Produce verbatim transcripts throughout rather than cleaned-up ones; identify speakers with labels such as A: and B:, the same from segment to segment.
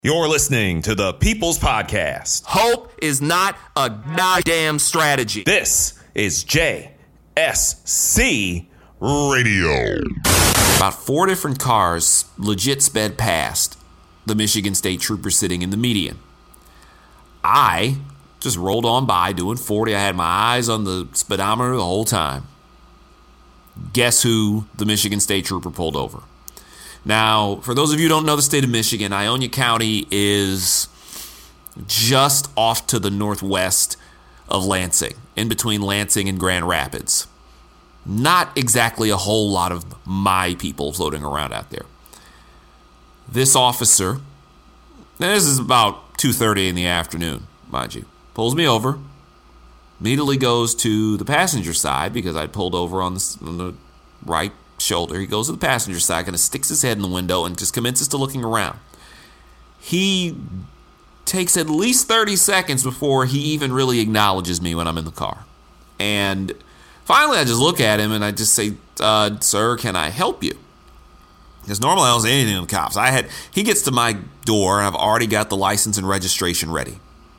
A: You're listening to the People's Podcast.
B: Hope is not a goddamn strategy.
A: This is J S C Radio.
B: About four different cars legit sped past the Michigan State Trooper sitting in the median. I just rolled on by doing forty. I had my eyes on the speedometer the whole time. Guess who the Michigan State Trooper pulled over? Now, for those of you who don't know the state of Michigan, Ionia County is just off to the northwest of Lansing, in between Lansing and Grand Rapids. Not exactly a whole lot of my people floating around out there. This officer, and this is about two thirty in the afternoon, mind you, pulls me over, immediately goes to the passenger side because I'd pulled over on the, on the right shoulder. He goes to the passenger side, kind of sticks his head in the window and just commences to looking around. He takes at least thirty seconds before he even really acknowledges me when I'm in the car. And finally, I just look at him and I just say, uh, sir, can I help you? Because normally I don't say anything to the cops. I had, he gets to my door and I've already got the license and registration ready.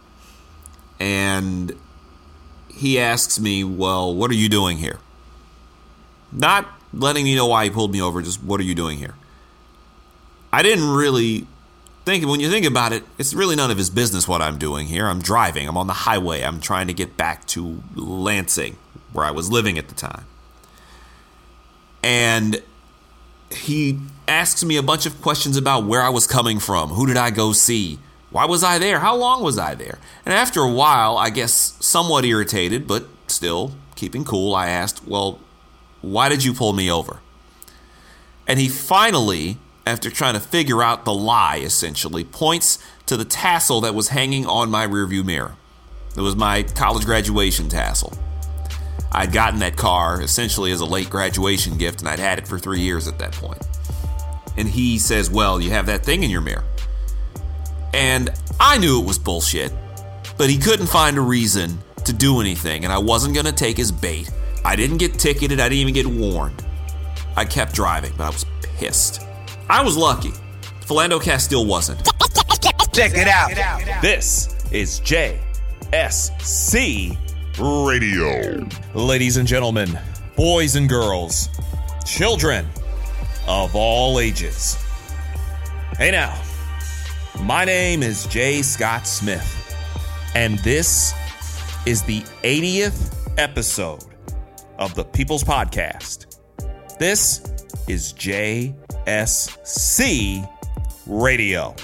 B: And he asks me, well, what are you doing here? Not letting me know why he pulled me over, just what are you doing here? I didn't really think, when you think about it, it's really none of his business what I'm doing here. I'm driving, I'm on the highway, I'm trying to get back to Lansing, where I was living at the time. And he asks me a bunch of questions about where I was coming from, who did I go see, why was I there, how long was I there? And after a while, I guess somewhat irritated, but still keeping cool, I asked, well, why did you pull me over? And he finally, after trying to figure out the lie, essentially, points to the tassel that was hanging on my rearview mirror. It was my college graduation tassel. I'd gotten that car essentially as a late graduation gift, and I'd had it for three years at that point. And he says, well, you have that thing in your mirror. And I knew it was bullshit, but he couldn't find a reason to do anything, and I wasn't going to take his bait. I didn't get ticketed. I didn't even get warned. I kept driving, but I was pissed. I was lucky. Philando Castile wasn't.
C: Check it out.
A: This is J S C Radio. Ladies and gentlemen, boys and girls, children of all ages. Hey now, my name is J. Scott Smith, and this is the eightieth episode of the People's Podcast. This is J S C Radio.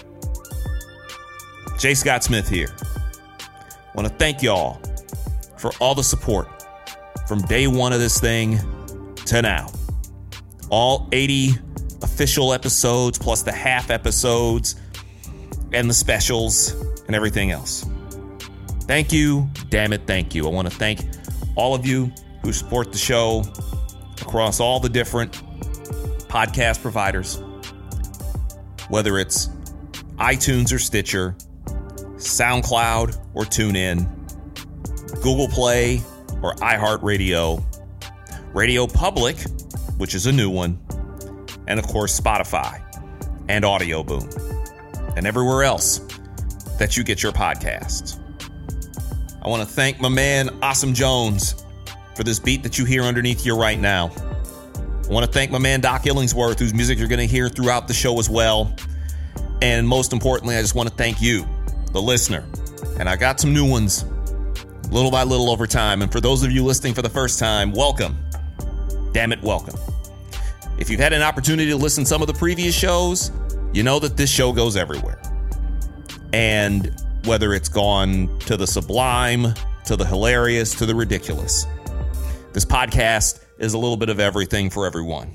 A: J. Scott Smith here. I want to thank y'all for all the support from day one of this thing to now. All eighty official episodes, plus the half episodes and the specials and everything else. Thank you. Damn it, thank you. I want to thank all of you who support the show across all the different podcast providers, whether it's iTunes or Stitcher, SoundCloud or TuneIn, Google Play or iHeartRadio, Radio Public, which is a new one, and of course Spotify and Audio Boom, and everywhere else that you get your podcasts. I want to thank my man Awesome Jones for this beat that you hear underneath you right now. I want to thank my man Doc Illingsworth, whose music you're going to hear throughout the show as well. And most importantly, I just want to thank you, the listener. And I got some new ones, little by little over time. And for those of you listening for the first time, welcome. Damn it, welcome. If you've had an opportunity to listen to some of the previous shows, you know that this show goes everywhere. And whether it's gone to the sublime, to the hilarious, to the ridiculous, this podcast is a little bit of everything for everyone.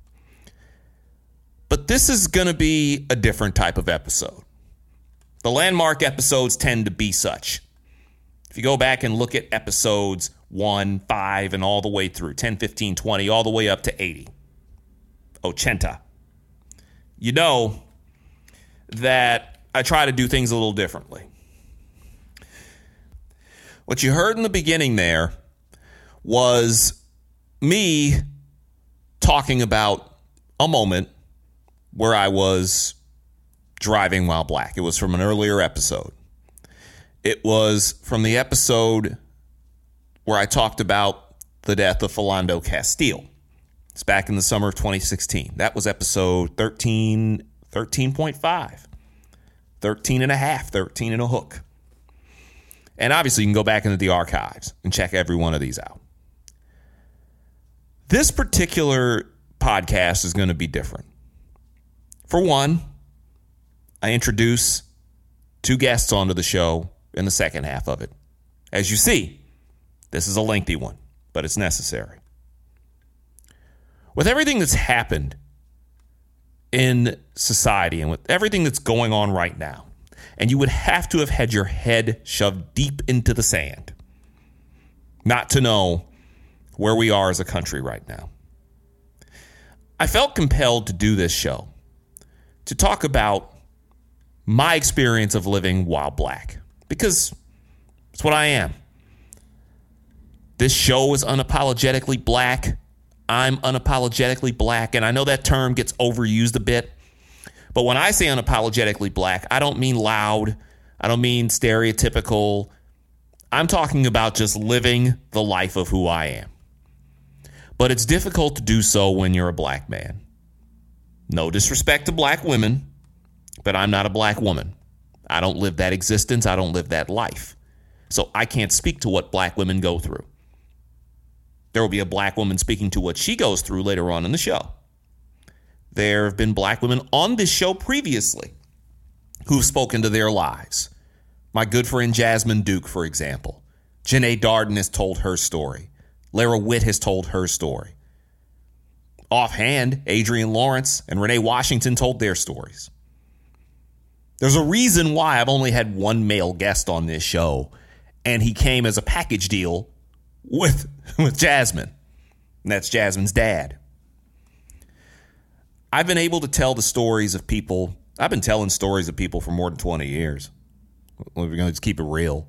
A: But this is going to be a different type of episode. The landmark episodes tend to be such. If you go back and look at episodes one, five, and all the way through, ten, fifteen, twenty, all the way up to eighty, ochenta, you know that I try to do things a little differently. What you heard in the beginning there was me talking about a moment where I was Driving While Black. It was from an earlier episode. It was from the episode where I talked about the death of Philando Castile. It's back in the summer of twenty sixteen. That was episode thirteen, thirteen point five. thirteen and a half, thirteen and a hook. And obviously you can go back into the archives and check every one of these out. This particular podcast is going to be different. For one, I introduce two guests onto the show in the second half of it. As you see, this is a lengthy one, but it's necessary. With everything that's happened in society and with everything that's going on right now, and you would have to have had your head shoved deep into the sand not to know where we are as a country right now. I felt compelled to do this show to talk about my experience of living while black, because it's what I am. This show is unapologetically black. I'm unapologetically black, and I know that term gets overused a bit, but when I say unapologetically black, I don't mean loud. I don't mean stereotypical. I'm talking about just living the life of who I am. But it's difficult to do so when you're a black man. No disrespect to black women, but I'm not a black woman. I don't live that existence. I don't live that life. So I can't speak to what black women go through. There will be a black woman speaking to what she goes through later on in the show. There have been black women on this show previously who've spoken to their lives. My good friend Jasmine Duke, for example. Janae Darden has told her story. Lara Witt has told her story. Offhand, Adrian Lawrence and Renee Washington told their stories. There's a reason why I've only had one male guest on this show, and he came as a package deal with, with Jasmine. And that's Jasmine's dad. I've been able to tell the stories of people. I've been telling stories of people for more than twenty years. We're going to just keep it real.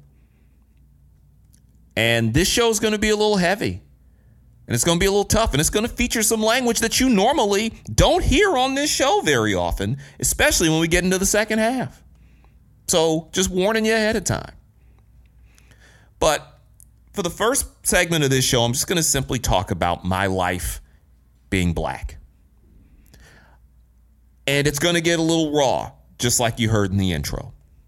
A: And this show is going to be a little heavy. And it's going to be a little tough. And it's going to feature some language that you normally don't hear on this show very often, especially when we get into the second half. So just warning you ahead of time. But for the first segment of this show, I'm just going to simply talk about my life being black. And it's going to get a little raw, just like you heard in the intro.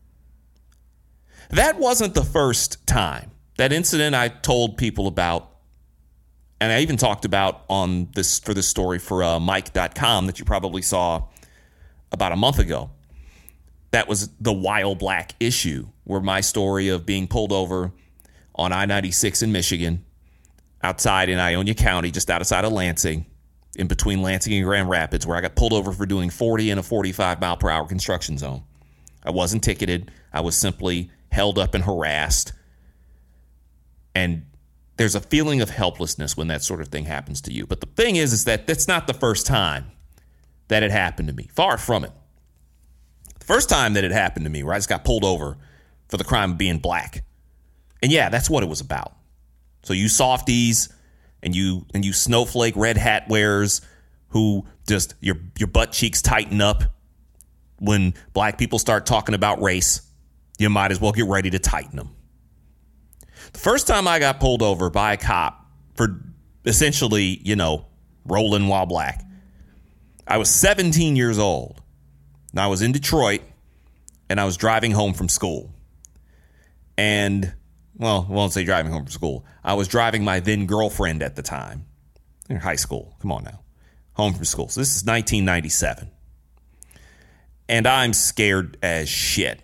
A: That wasn't the first time. That incident I told people about, and I even talked about on this for this story for uh, Mike dot com that you probably saw about a month ago. That was the While Black issue, where my story of being pulled over on I ninety-six in Michigan, outside in Ionia County, just outside of Lansing, in between Lansing and Grand Rapids, where I got pulled over for doing forty in a forty-five mile per hour construction zone. I wasn't ticketed. I was simply held up and harassed. And there's a feeling of helplessness when that sort of thing happens to you. But the thing is, is that that's not the first time that it happened to me. Far from it. The first time that it happened to me, where I just got pulled over for the crime of being black. And yeah, that's what it was about. So you softies and you and you snowflake red hat wearers who just your your butt cheeks tighten up when black people start talking about race, you might as well get ready to tighten them. The first time I got pulled over by a cop for essentially, you know, rolling while black, I was seventeen years old. And I was in Detroit, and I was driving home from school. And, well, I won't say driving home from school. I was driving my then girlfriend at the time. In high school. Come on now. Home from school. So this is nineteen ninety-seven. And I'm scared as shit.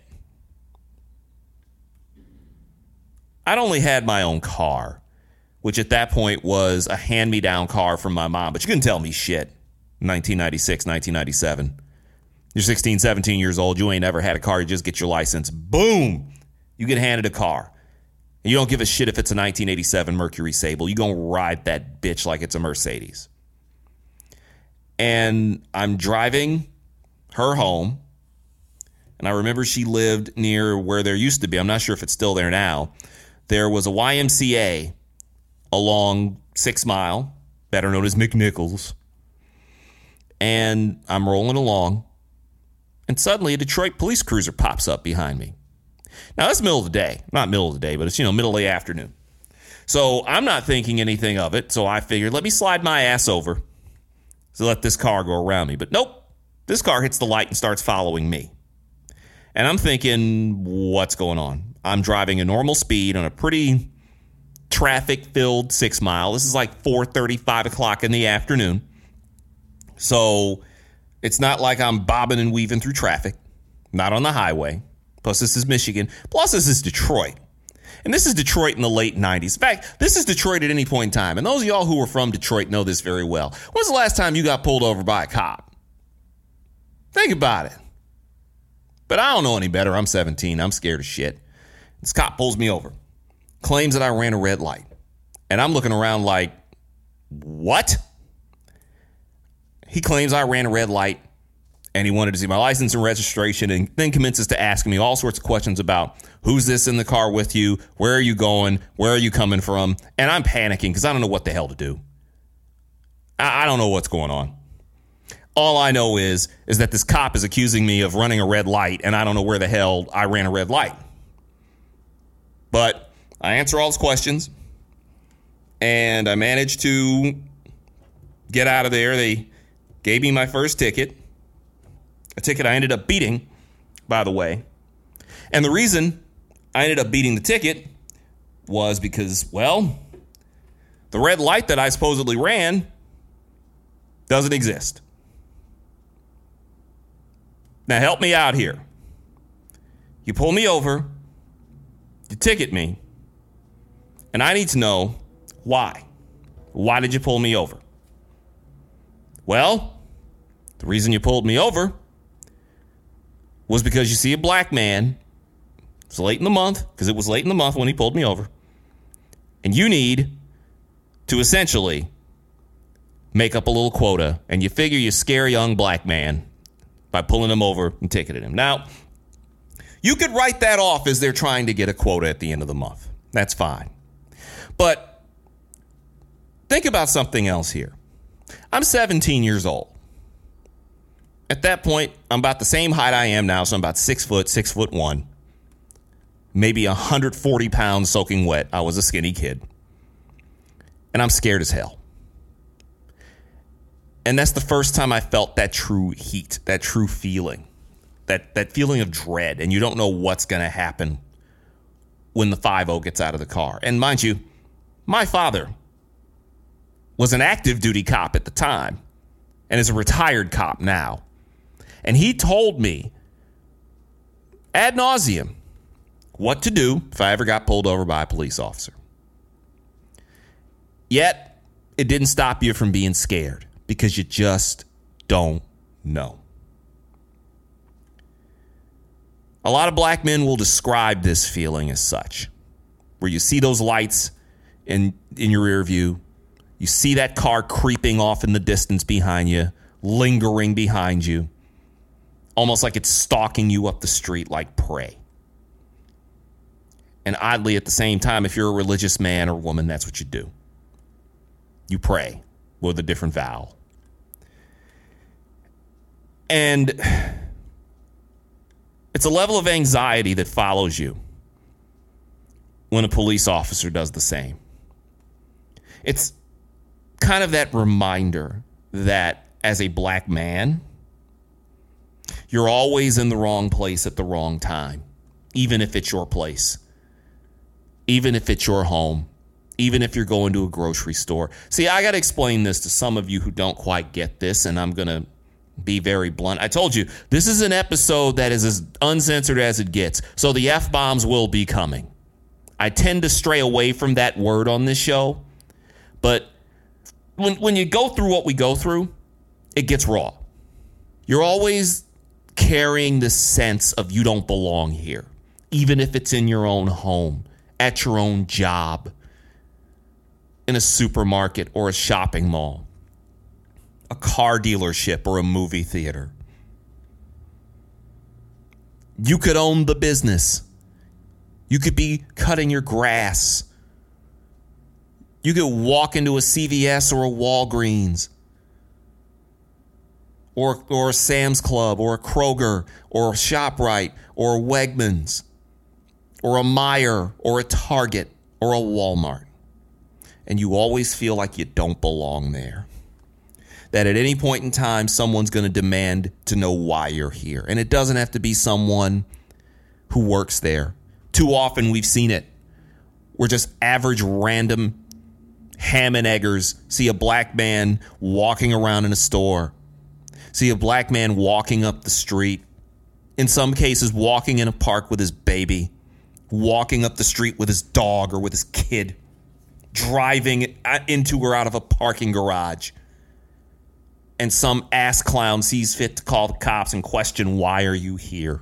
A: I'd only had my own car, which at that point was a hand-me-down car from my mom. But you couldn't tell me shit. nineteen ninety-six, nineteen ninety-seven. You're sixteen, seventeen years old. You ain't ever had a car. You just get your license. Boom. You get handed a car. And you don't give a shit if it's a nineteen eighty-seven Mercury Sable. You gonna ride that bitch like it's a Mercedes. And I'm driving her home. And I remember she lived near where there used to be. I'm not sure if it's still there now. There was a Y M C A along Six Mile, better known as McNichols. And I'm rolling along. and suddenly a Detroit police cruiser pops up behind me. Now, that's middle of the day. Not middle of the day, but it's, you know, middle of the afternoon. So I'm not thinking anything of it, so I figured, let me slide my ass over to let this car go around me. But nope, this car hits the light and starts following me. And I'm thinking, what's going on? I'm driving a normal speed on a pretty traffic-filled six mile. This is like four thirty, five o'clock in the afternoon. So it's not like I'm bobbing and weaving through traffic. Not on the highway. Plus, this is Michigan. Plus, this is Detroit. And this is Detroit in the late nineties. In fact, this is Detroit at any point in time. And those of y'all who are from Detroit know this very well. When's the last time you got pulled over by a cop? Think about it. But I don't know any better. I'm seventeen. I'm scared as shit. This cop pulls me over. Claims that I ran a red light. And I'm looking around like, what? He claims I ran a red light. And he wanted to see my license and registration, and then commences to ask me all sorts of questions about who's this in the car with you, where are you going, where are you coming from, and I'm panicking because I don't know what the hell to do. I, I don't know what's going on. All I know is, is that this cop is accusing me of running a red light, and I don't know where the hell I ran a red light. But I answer all his questions, and I managed to get out of there. They gave me my first ticket. A ticket I ended up beating, by the way. And the reason I ended up beating the ticket was because, well, the red light that I supposedly ran doesn't exist. Now, help me out here. You pull me over, you ticket me, and I need to know why. Why did you pull me over? Well, the reason you pulled me over was because you see a black man. It's late in the month, because it was late in the month when he pulled me over. And you need to essentially make up a little quota, and you figure you scare a young black man by pulling him over and ticketing him. Now, you could write that off as they're trying to get a quota at the end of the month. That's fine. But think about something else here. I'm seventeen years old. At that point, I'm about the same height I am now, so I'm about six foot, six foot one. Maybe one hundred forty pounds soaking wet. I was a skinny kid. And I'm scared as hell. And that's the first time I felt that true heat, that true feeling, that, that feeling of dread. And you don't know what's going to happen when the five oh gets out of the car. And mind you, my father was an active duty cop at the time and is a retired cop now. And he told me ad nauseum what to do if I ever got pulled over by a police officer. Yet, it didn't stop you from being scared because you just don't know. A lot of black men will describe this feeling as such, where you see those lights in, in your rear view, you see that car creeping off in the distance behind you, lingering behind you, almost like it's stalking you up the street like prey. And oddly, at the same time, if you're a religious man or woman, that's what you do. You pray with a different vowel. And it's a level of anxiety that follows you when a police officer does the same. It's kind of that reminder that as a black man, you're always in the wrong place at the wrong time, even if it's your place, even if it's your home, even if you're going to a grocery store. See, I got to explain this to some of you who don't quite get this, and I'm going to be very blunt. I told you, this is an episode that is as uncensored as it gets, so the F-bombs will be coming. I tend to stray away from that word on this show, but when when you go through what we go through, it gets raw. You're always carrying this sense of you don't belong here, even if it's in your own home, at your own job, in a supermarket or a shopping mall, a car dealership or a movie theater. You could own the business. You could be cutting your grass. You could walk into a C V S or a Walgreens. or, or a Sam's Club or a Kroger or a ShopRite or a Wegmans or a Meijer or a Target or a Walmart. And you always feel like you don't belong there. That at any point in time, someone's going to demand to know why you're here. And it doesn't have to be someone who works there. Too often we've seen it. We're just average random ham and eggers see a black man walking around in a store, see a black man walking up the street, in some cases walking in a park with his baby, walking up the street with his dog or with his kid, driving into or out of a parking garage. And some ass clown sees fit to call the cops and question, why are you here?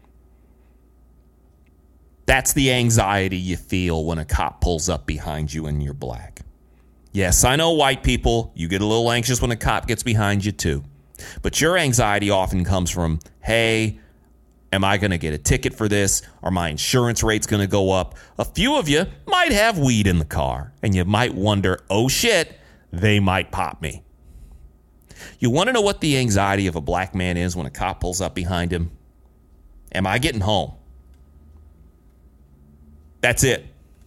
A: That's the anxiety you feel when a cop pulls up behind you and you're black. Yes, I know white people, you get a little anxious when a cop gets behind you too. But your anxiety often comes from, hey, am I going to get a ticket for this? Are my insurance rates going to go up? A few of you might have weed in the car, and you might wonder, oh shit, they might pop me. You want to know what the anxiety of a black man is when a cop pulls up behind him? Am I getting home? That's it.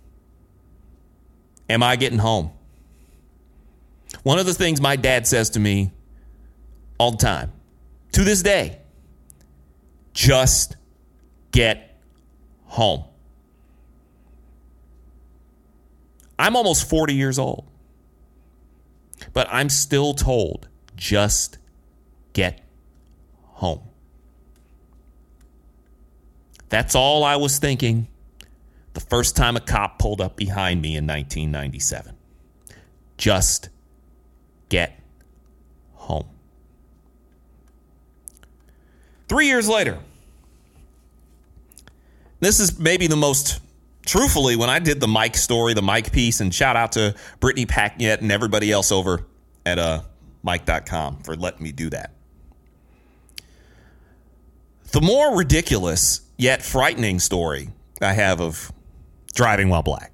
A: Am I getting home? One of the things my dad says to me all the time, to this day, just get home. I'm almost forty years old, but I'm still told, just get home. That's all I was thinking the first time a cop pulled up behind me in nineteen ninety-seven. Just get home. Three years later, this is maybe the most, truthfully, when I did the Mike story, the Mike piece, and shout out to Brittany Packnett and everybody else over at uh, Mike dot com for letting me do that. The more ridiculous yet frightening story I have of driving while black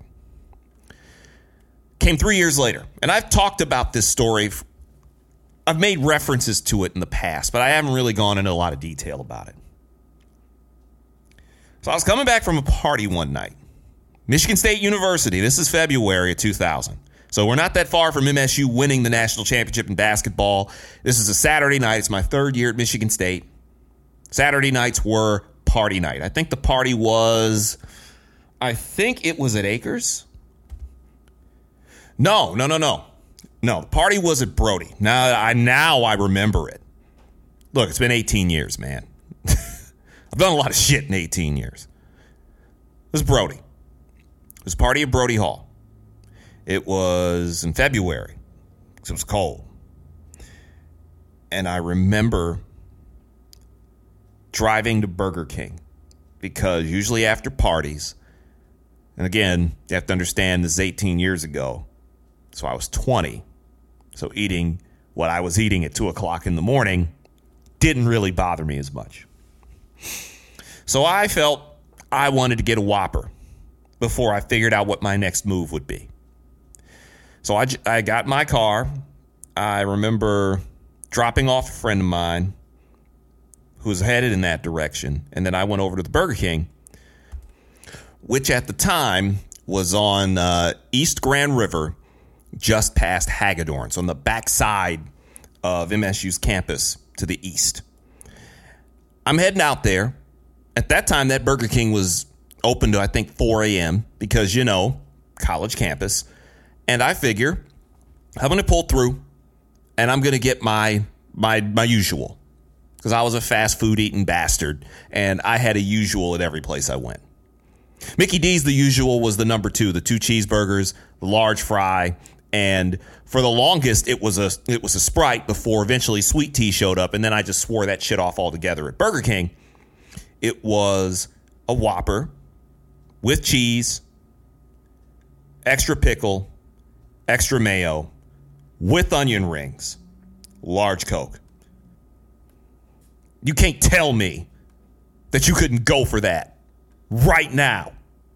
A: came three years later. And I've talked about this story. I've made references to it in the past, but I haven't really gone into a lot of detail about it. So I was coming back from a party one night. Michigan State University. This is February of two thousand. So we're not that far from M S U winning the national championship in basketball. This is a Saturday night. It's my third year at Michigan State. Saturday nights were party night. I think the party was, I think it was at Acres. No, no, no, no. No, the party was at Brody. Now I now I remember it. Look, it's been eighteen years, man. I've done a lot of shit in eighteen years. It was Brody. It was a party at Brody Hall. It was in February because it was cold. And I remember driving to Burger King because usually after parties, and again, you have to understand this is eighteen years ago, so I was twenty. So eating what I was eating at two o'clock in the morning didn't really bother me as much. So I felt I wanted to get a Whopper before I figured out what my next move would be. So I, I got in my car. I remember dropping off a friend of mine who was headed in that direction. And then I went over to the Burger King, which at the time was on uh, East Grand River, just past Hagedorn. So on the backside of M S U's campus to the east. I'm heading out there. At that time, that Burger King was open to, I think, four a.m. because, you know, college campus. And I figure I'm going to pull through and I'm going to get my my my usual because I was a fast food eating bastard and I had a usual at every place I went. Mickey D's the usual was the number two, the two cheeseburgers, the large fry, and for the longest it was a it was a Sprite before eventually sweet tea showed up, and then I just swore that shit off altogether. At Burger King, it was a Whopper with cheese, extra pickle, extra mayo, with onion rings, large Coke. You can't tell me that you couldn't go for that right now.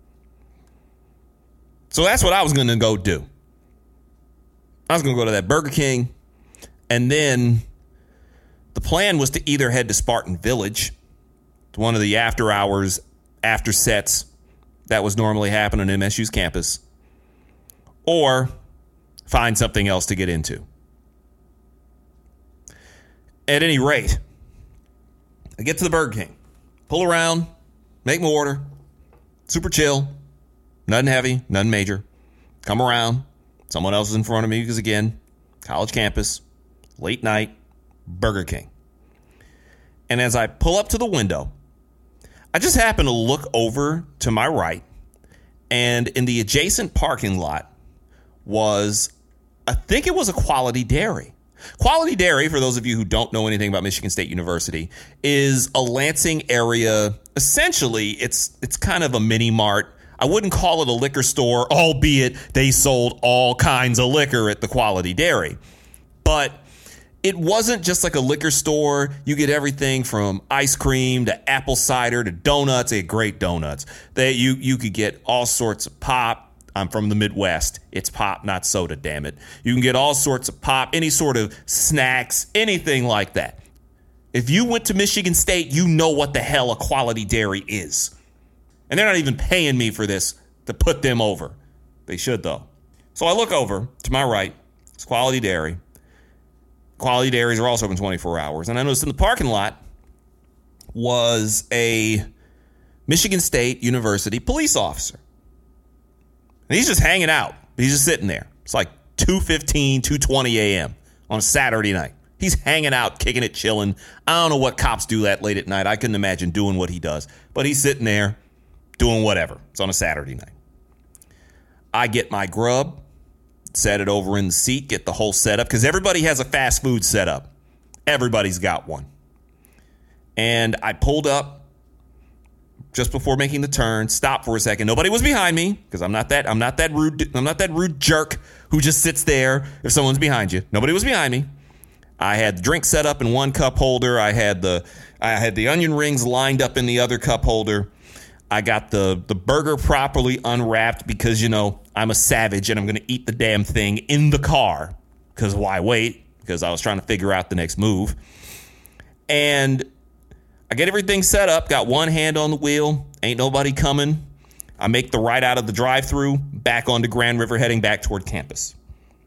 A: So that's what I was going to go do. I was going to go to that Burger King, and then The plan was to either head to Spartan Village, to one of the after hours, after sets that was normally happening on M S U's campus, or find something else to get into. At any rate, I get to the Burger King, pull around, make my order, super chill, nothing heavy, nothing major. Come around, someone else is in front of me because, again, college campus, late night, Burger King. And as I pull up to the window, I just happen to look over to my right, and in the adjacent parking lot was, I think it was a Quality Dairy. Quality Dairy, for those of you who don't know anything about Michigan State University, is a Lansing area. Essentially, it's it's kind of a mini mart. I wouldn't call it a liquor store, albeit they sold all kinds of liquor at the Quality Dairy. But it wasn't just like a liquor store. You get everything from ice cream to apple cider to donuts. They had great donuts. They, you, you could get all sorts of pop. I'm from the Midwest. It's pop, not soda, damn it. You can get all sorts of pop, any sort of snacks, anything like that. If you went to Michigan State, you know what the hell a Quality Dairy is. And they're not even paying me for this to put them over. They should, though. So I look over to my right. It's Quality Dairy. Quality Dairies are also open twenty-four hours. And I noticed in the parking lot was a Michigan State University police officer. And he's just hanging out. He's just sitting there. It's like two fifteen, two twenty a.m. on a Saturday night. He's hanging out, kicking it, chilling. I don't know what cops do that late at night. I couldn't imagine doing what he does. But he's sitting there doing whatever. It's on a Saturday night. I get my grub, set it over in the seat, get the whole setup, because everybody has a fast food setup. Everybody's got one. And I pulled up just before making the turn, stopped for a second. Nobody was behind me, because I'm not that I'm not that rude I'm not that rude jerk who just sits there if someone's behind you. Nobody was behind me. I had the drink set up in one cup holder. I had the I had the onion rings lined up in the other cup holder. I got the, the burger properly unwrapped because, you know, I'm a savage and I'm going to eat the damn thing in the car. Because why wait? Because I was trying to figure out the next move. And I get everything set up, got one hand on the wheel, ain't nobody coming. I make the right out of the drive-thru, back onto Grand River, heading back toward campus.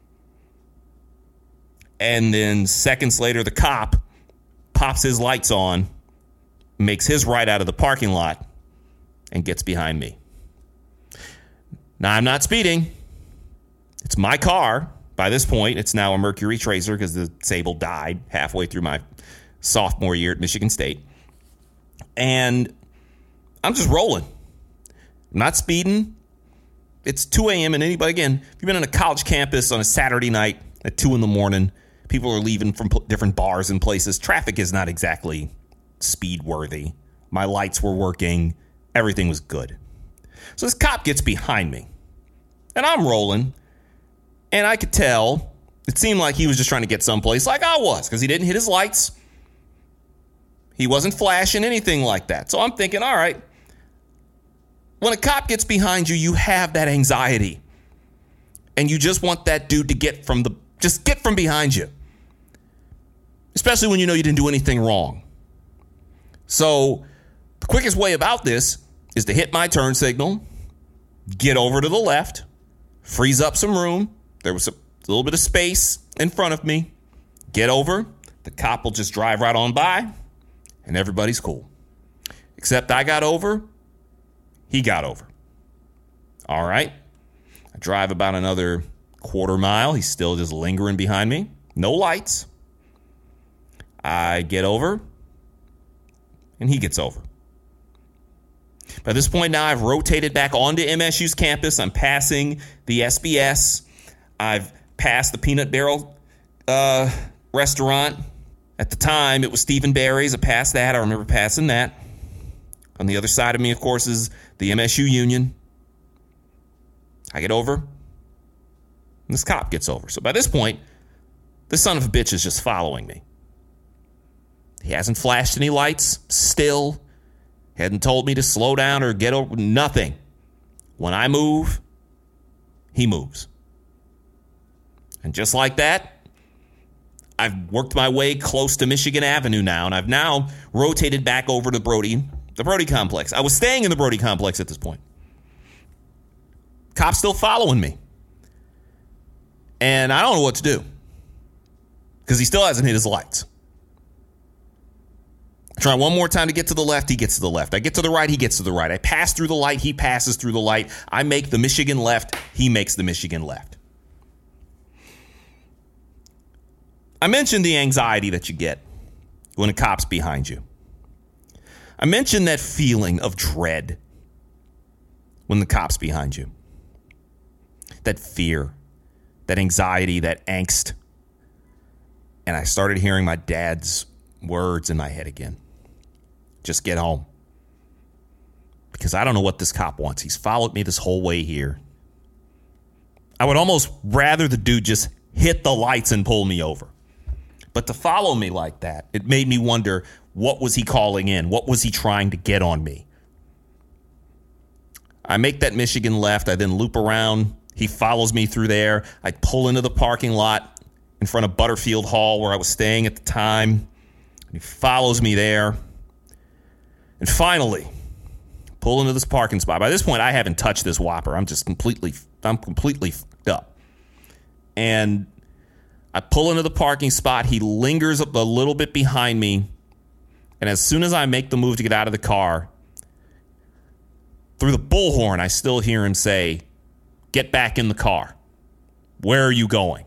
A: And then seconds later, the cop pops his lights on, makes his right out of the parking lot, and gets behind me. Now, I'm not speeding. It's my car. By this point, it's now a Mercury Tracer because the Sable died halfway through my sophomore year at Michigan State. And I'm just rolling. I'm not speeding. It's two a.m. and anybody, again, if you've been on a college campus on a Saturday night at two in the morning, people are leaving from different bars and places. Traffic is not exactly speed worthy. My lights were working. Everything was good. So this cop gets behind me, and I'm rolling, and I could tell it seemed like he was just trying to get someplace like I was, because he didn't hit his lights. He wasn't flashing, anything like that. So I'm thinking, all right, when a cop gets behind you, you have that anxiety, and you just want that dude to get from the, just get from behind you, especially when you know you didn't do anything wrong. So the quickest way about this is to hit my turn signal, get over to the left, freeze up some room. There was a little bit of space in front of me. Get over. The cop will just drive right on by, and everybody's cool. Except I got over. He got over. All right. I drive about another quarter mile. He's still just lingering behind me. No lights. I get over, and he gets over. By this point now, I've rotated back onto M S U's campus. I'm passing the S B S. I've passed the Peanut Barrel uh, restaurant. At the time, it was Steve and Barry's. I passed that. I remember passing that. On the other side of me, of course, is the M S U Union. I get over, and this cop gets over. So by this point, this son of a bitch is just following me. He hasn't flashed any lights, still. Hadn't told me to slow down or get over, nothing. When I move, he moves. And just like that, I've worked my way close to Michigan Avenue now, and I've now rotated back over to Brody, the Brody complex. I was staying in the Brody complex at this point. Cop's still following me. And I don't know what to do because he still hasn't hit his lights. Try one more time to get to the left, he gets to the left. I get to the right, he gets to the right. I pass through the light, he passes through the light. I make the Michigan left, he makes the Michigan left. I mentioned the anxiety that you get when a cop's behind you. I mentioned that feeling of dread when the cop's behind you. That fear, that anxiety, that angst. And I started hearing my dad's words in my head again. Just get home. Because I don't know what this cop wants. He's followed me this whole way here. I would almost rather the dude just hit the lights and pull me over. But to follow me like that, it made me wonder, what was he calling in? What was he trying to get on me? I make that Michigan left. I then loop around. He follows me through there. I pull into the parking lot in front of Butterfield Hall where I was staying at the time. He follows me there. And finally, pull into this parking spot. By this point, I haven't touched this Whopper. I'm just completely, I'm completely fucked up. And I pull into the parking spot. He lingers up a little bit behind me. And as soon as I make the move to get out of the car, through the bullhorn, I still hear him say, "Get back in the car. Where are you going?"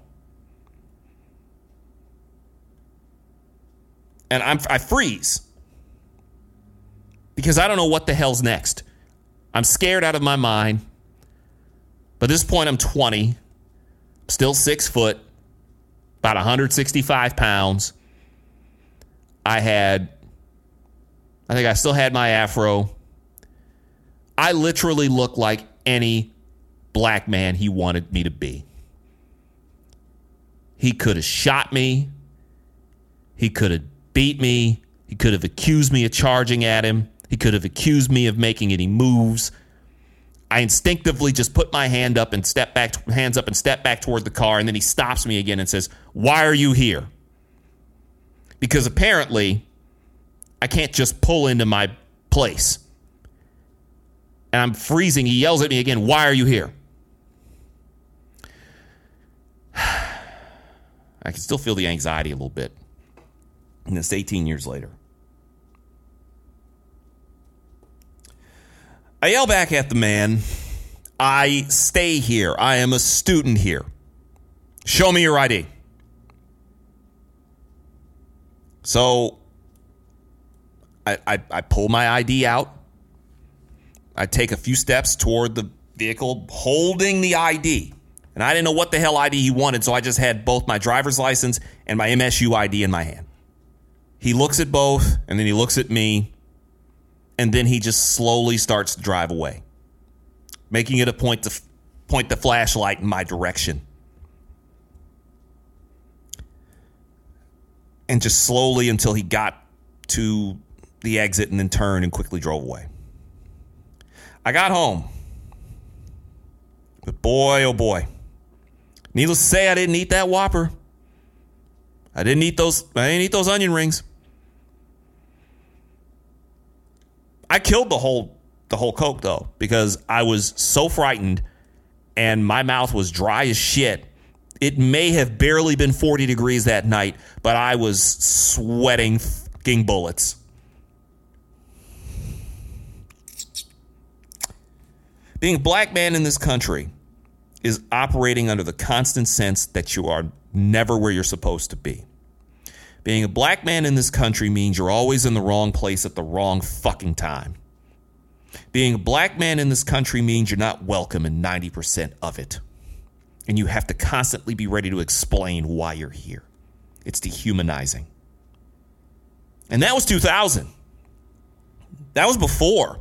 A: And I'm, I freeze. Because I don't know what the hell's next. I'm scared out of my mind. By this point, I'm twenty. Still six foot. About one hundred sixty-five pounds. I had, I think I still had my afro. I literally looked like any black man he wanted me to be. He could have shot me. He could have beat me. He could have accused me of charging at him. He could have accused me of making any moves. I instinctively just put my hand up and step back, hands up and step back toward the car, and then he stops me again and says, "Why are you here?" Because apparently I can't just pull into my place. And I'm freezing. He yells at me again, "Why are you here?" I can still feel the anxiety a little bit. And it's eighteen years later. I yell back at the man, "I stay here. I am a student here. Show me your I D." So I, I, I pull my I D out. I take a few steps toward the vehicle holding the I D. And I didn't know what the hell I D he wanted, so I just had both my driver's license and my M S U I D in my hand. He looks at both, and then he looks at me, and then he just slowly starts to drive away, making it a point to f- point the flashlight in my direction. And just slowly until he got to the exit and then turned and quickly drove away. I got home. But boy, oh boy. Needless to say, I didn't eat that Whopper. I didn't eat those, I didn't eat those onion rings. I killed the whole the whole Coke, though, because I was so frightened and my mouth was dry as shit. It may have barely been forty degrees that night, but I was sweating fucking bullets. Being a black man in this country is operating under the constant sense that you are never where you're supposed to be. Being a black man in this country means you're always in the wrong place at the wrong fucking time. Being a black man in this country means you're not welcome in ninety percent of it. And you have to constantly be ready to explain why you're here. It's dehumanizing. And that was two thousand. That was before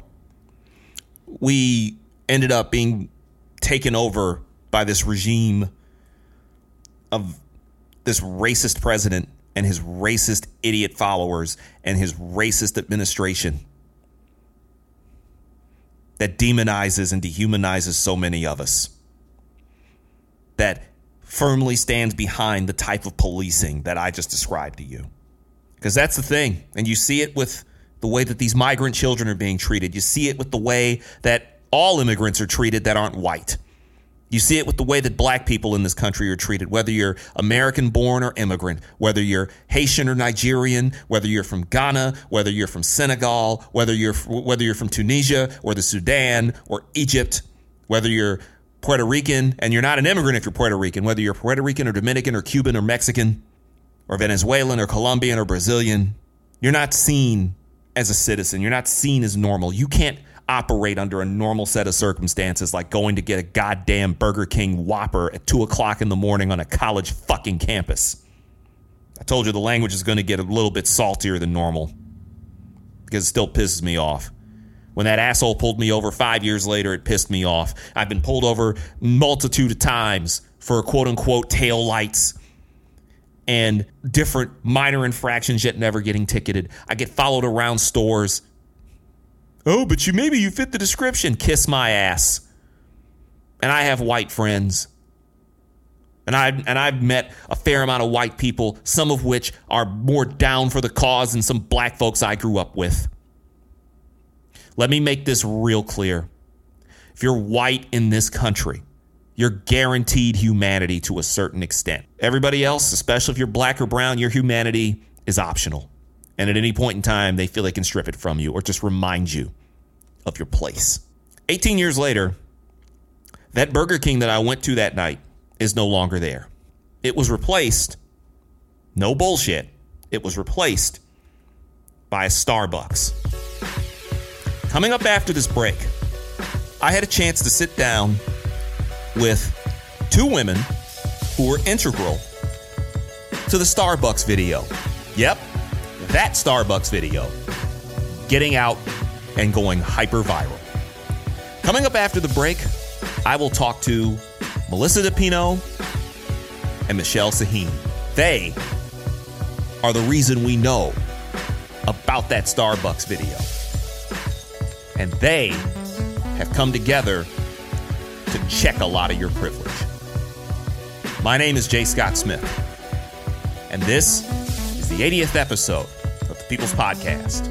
A: we ended up being taken over by this regime of this racist president and his racist idiot followers and his racist administration that demonizes and dehumanizes so many of us. That firmly stands behind the type of policing that I just described to you. Because that's the thing. And you see it with the way that these migrant children are being treated. You see it with the way that all immigrants are treated that aren't white. You see it with the way that black people in this country are treated, whether you're American born or immigrant, whether you're Haitian or Nigerian, whether you're from Ghana, whether you're from Senegal, whether you're whether you're from Tunisia or the Sudan or Egypt, whether you're Puerto Rican, and you're not an immigrant if you're Puerto Rican, whether you're Puerto Rican or Dominican or Cuban or Mexican or Venezuelan or Colombian or Brazilian, you're not seen as a citizen. You're not seen as normal. You can't operate under a normal set of circumstances like going to get a goddamn Burger King Whopper at two o'clock in the morning on a college fucking campus. I told you the language is going to get a little bit saltier than normal because it still pisses me off. When that asshole pulled me over five years later, it pissed me off. I've been pulled over multitude of times for quote unquote tail lights and different minor infractions yet never getting ticketed. I get followed around stores. Oh, but you maybe you fit the description. Kiss my ass. And I have white friends. And I and I've met a fair amount of white people, some of which are more down for the cause than some black folks I grew up with. Let me make this real clear. If you're white in this country, you're guaranteed humanity to a certain extent. Everybody else, especially if you're black or brown, your humanity is optional. And at any point in time, they feel they can strip it from you or just remind you of your place. eighteen years later, that Burger King that I went to that night is no longer there. It was replaced, no bullshit, it was replaced by a Starbucks. Coming up after this break, I had a chance to sit down with two women who were integral to the Starbucks video. Yep. That Starbucks video getting out and going hyper viral. Coming up after the break, I will talk to Melissa DePino and Michelle Sahin. They are the reason we know about that Starbucks video. And they have come together to check a lot of your privilege. My name is Jay Scott Smith, and this is the eightieth episode of the People's Podcast.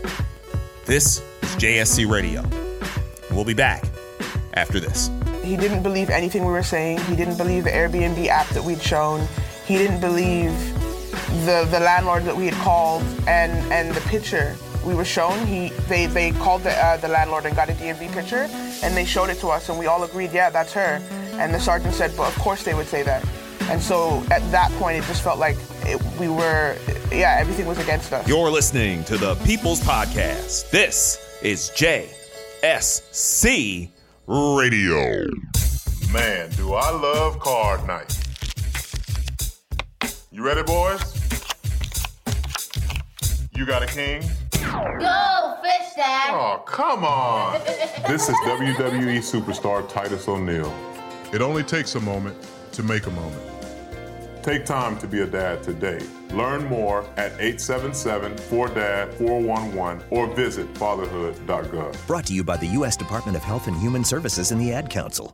A: This is J S C Radio. We'll be back after this.
D: He didn't believe anything we were saying. He didn't believe the Airbnb app that we'd shown. He didn't believe the the landlord that we had called and, and the picture we were shown. He they, they called the uh, the landlord and got a D M V picture, and they showed it to us, and we all agreed, yeah, that's her. And the sergeant said, but of course they would say that. And so at that point, it just felt like it, we were, yeah, everything was against us.
A: You're listening to the People's Podcast. This is J S C Radio.
E: Man, do I love card night. You ready, boys? You got a king?
F: Go, fish dad.
E: Oh, come on. This is W W E superstar Titus O'Neil. It only takes a moment to make a moment. Take time to be a dad today. Learn more at eight seven seven, four D A D, four one one or visit fatherhood dot gov.
G: Brought to you by the U S Department of Health and Human Services and the Ad Council.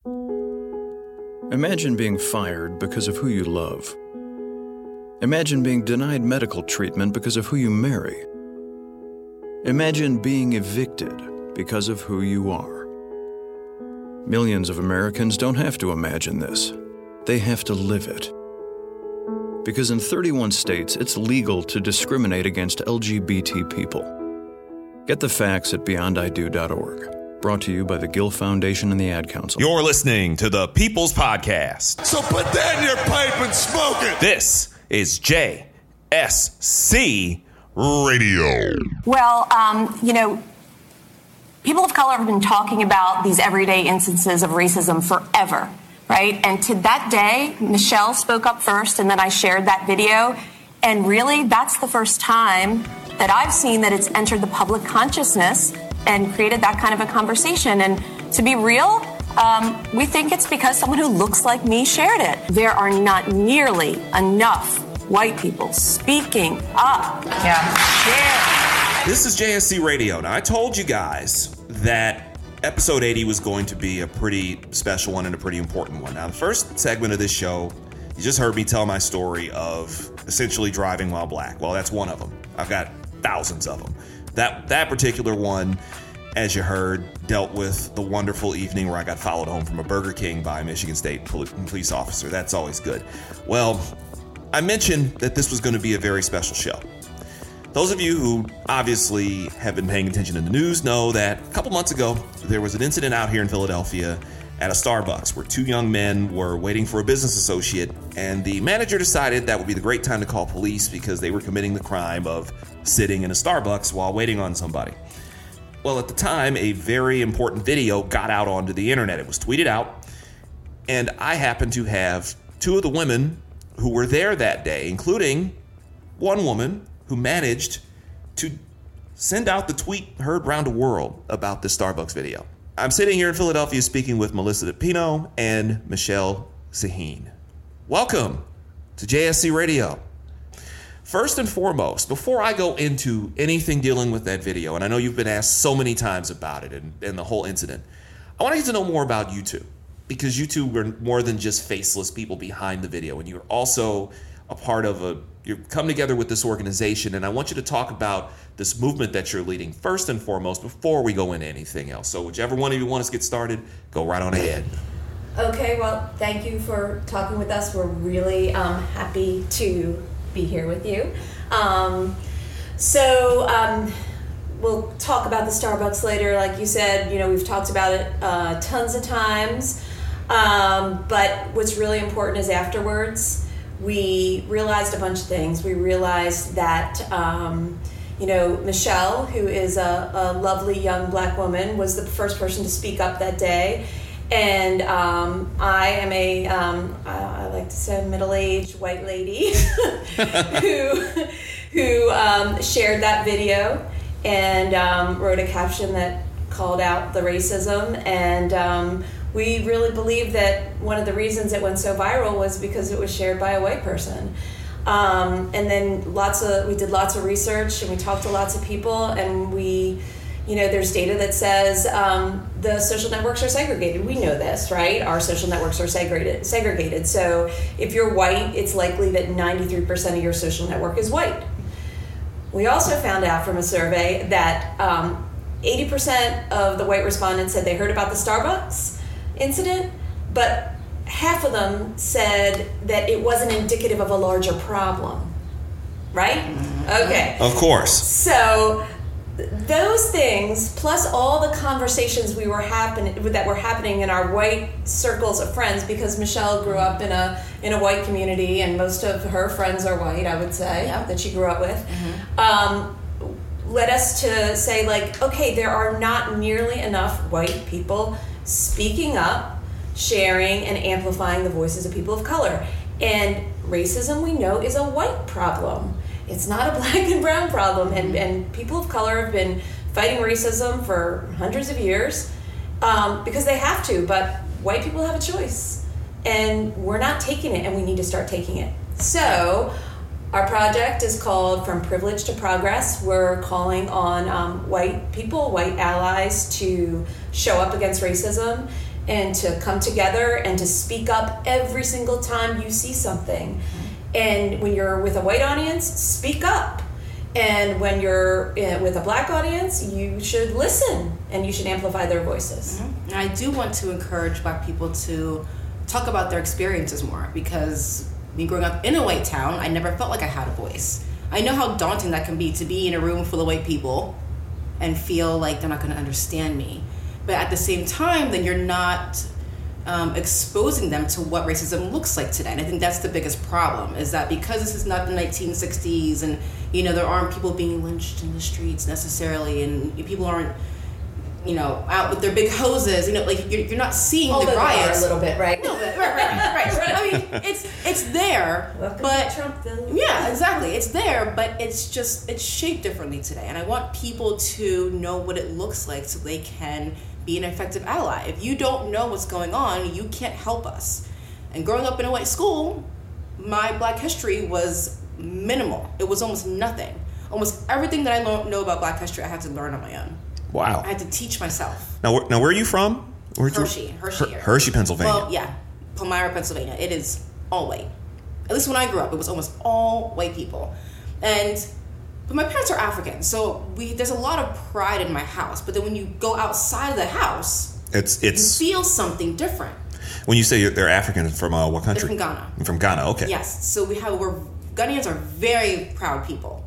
H: Imagine being fired because of who you love. Imagine being denied medical treatment because of who you marry. Imagine being evicted because of who you are. Millions of Americans don't have to imagine this. They have to live it. Because in thirty-one states, it's legal to discriminate against L G B T people. Get the facts at beyond I do dot org. Brought to you by the Gill Foundation and the Ad Council.
A: You're listening to the People's Podcast.
I: So put that in your pipe and smoke it.
A: This is J S C Radio.
J: Well, um, you know, people of color have been talking about these everyday instances of racism forever, right? And to that day, Michelle spoke up first, and then I shared that video. And really, that's the first time that I've seen that it's entered the public consciousness and created that kind of a conversation. And to be real, um, we think it's because someone who looks like me shared it. There are not nearly enough white people speaking up.
D: Yeah.
J: Yeah.
A: This is J S C Radio. Now, I told you guys that episode eighty was going to be a pretty special one and a pretty important one. Now, the first segment of this show, you just heard me tell my story of essentially driving while black. Well, that's one of them. I've got thousands of them. That that particular one, as you heard, dealt with the wonderful evening where I got followed home from a Burger King by a Michigan State pol- police officer. That's always good. Well, I mentioned that this was going to be a very special show. Those of you who obviously have been paying attention to the news know that a couple months ago, there was an incident out here in Philadelphia at a Starbucks where two young men were waiting for a business associate, and the manager decided that would be the great time to call police because they were committing the crime of sitting in a Starbucks while waiting on somebody. Well, at the time, a very important video got out onto the internet. It was tweeted out, and I happened to have two of the women who were there that day, including one woman who managed to send out the tweet heard round the world about this Starbucks video. I'm sitting here in Philadelphia speaking with Melissa DePino and Michelle Sahin. Welcome to J S C Radio. First and foremost, before I go into anything dealing with that video, and I know you've been asked so many times about it and, and the whole incident, I want to get to know more about you two, because you two were more than just faceless people behind the video, and you're also a part of a, you've come together with this organization, and I want you to talk about this movement that you're leading first and foremost before we go into anything else. So whichever one of you want us to get started, go right on ahead.
K: Okay, well, thank you for talking with us. We're really um, happy to be here with you. Um, so um, we'll talk about the Starbucks later. Like you said, you know, we've talked about it uh, tons of times. Um, but what's really important is afterwards, we realized a bunch of things. We realized that, um, you know, Michelle, who is a, a lovely young black woman, was the first person to speak up that day. And um, I am a, um, I like to say, middle-aged white lady who who um, shared that video and um, wrote a caption that called out the racism. And um, we really believe that one of the reasons it went so viral was because it was shared by a white person. Um, and then lots of we did lots of research and we talked to lots of people, and we. You know, there's data that says um, the social networks are segregated. We know this, right? Our social networks are segregated. Segregated. So if you're white, it's likely that ninety-three percent of your social network is white. We also found out from a survey that um, eighty percent of the white respondents said they heard about the Starbucks incident, but half of them said that it wasn't indicative of a larger problem, right? Okay.
A: Of course.
K: So those things, plus all the conversations we were happen that were happening in our white circles of friends, because Michelle grew up in a in a white community, and most of her friends are white, I would say, yeah. that she grew up with, mm-hmm. um, led us to say, like, okay, there are not nearly enough white people speaking up, sharing, and amplifying the voices of people of color. And racism, we know, is a white problem. It's not a black and brown problem, and, and people of color have been fighting racism for hundreds of years um, because they have to, but white people have a choice, and we're not taking it, and we need to start taking it. So our project is called From Privilege to Progress. We're calling on um, white people, white allies, to show up against racism and to come together and to speak up every single time you see something. And when you're with a white audience, speak up. And when you're with a black audience, you should listen and you should amplify their voices.
L: Mm-hmm. And I do want to encourage black people to talk about their experiences more, because me growing up in a white town, I never felt like I had a voice. I know how daunting that can be, to be in a room full of white people and feel like they're not going to understand me. But at the same time, then you're not Um, exposing them to what racism looks like today. And I think that's the biggest problem, is that because this is not the nineteen sixties, and you know there aren't people being lynched in the streets necessarily, and people aren't, you know, out with their big hoses, you know, like you're, you're not seeing
K: Although
L: the riots
K: a little bit, right?
L: No, but, right, right, right, right. I mean, it's it's there,
K: Welcome
L: but
K: to Trumpville.
L: Yeah, exactly. It's there, but it's just it's shaped differently today, and I want people to know what it looks like so they can be an effective ally. If you don't know what's going on, you can't help us. And growing up in a white school, my black history was minimal. It was almost nothing. Almost everything that I lo- know about black history, I had to learn on my own.
A: Wow.
L: I had to teach myself.
A: Now, where, now where are you from? Where'd you-
L: Hershey, Hershey area.
A: Hershey, Pennsylvania.
L: Well, yeah, Palmyra, Pennsylvania. It is all white. At least when I grew up, it was almost all white people. And but my parents are African, so we there's a lot of pride in my house. But then when you go outside of the house,
A: It's it's
L: you feel something different.
A: when you say you're, they're African from uh, what country?
L: They're from Ghana.
A: From Ghana, okay.
L: Yes. So we have we're Ghanaians are very proud people.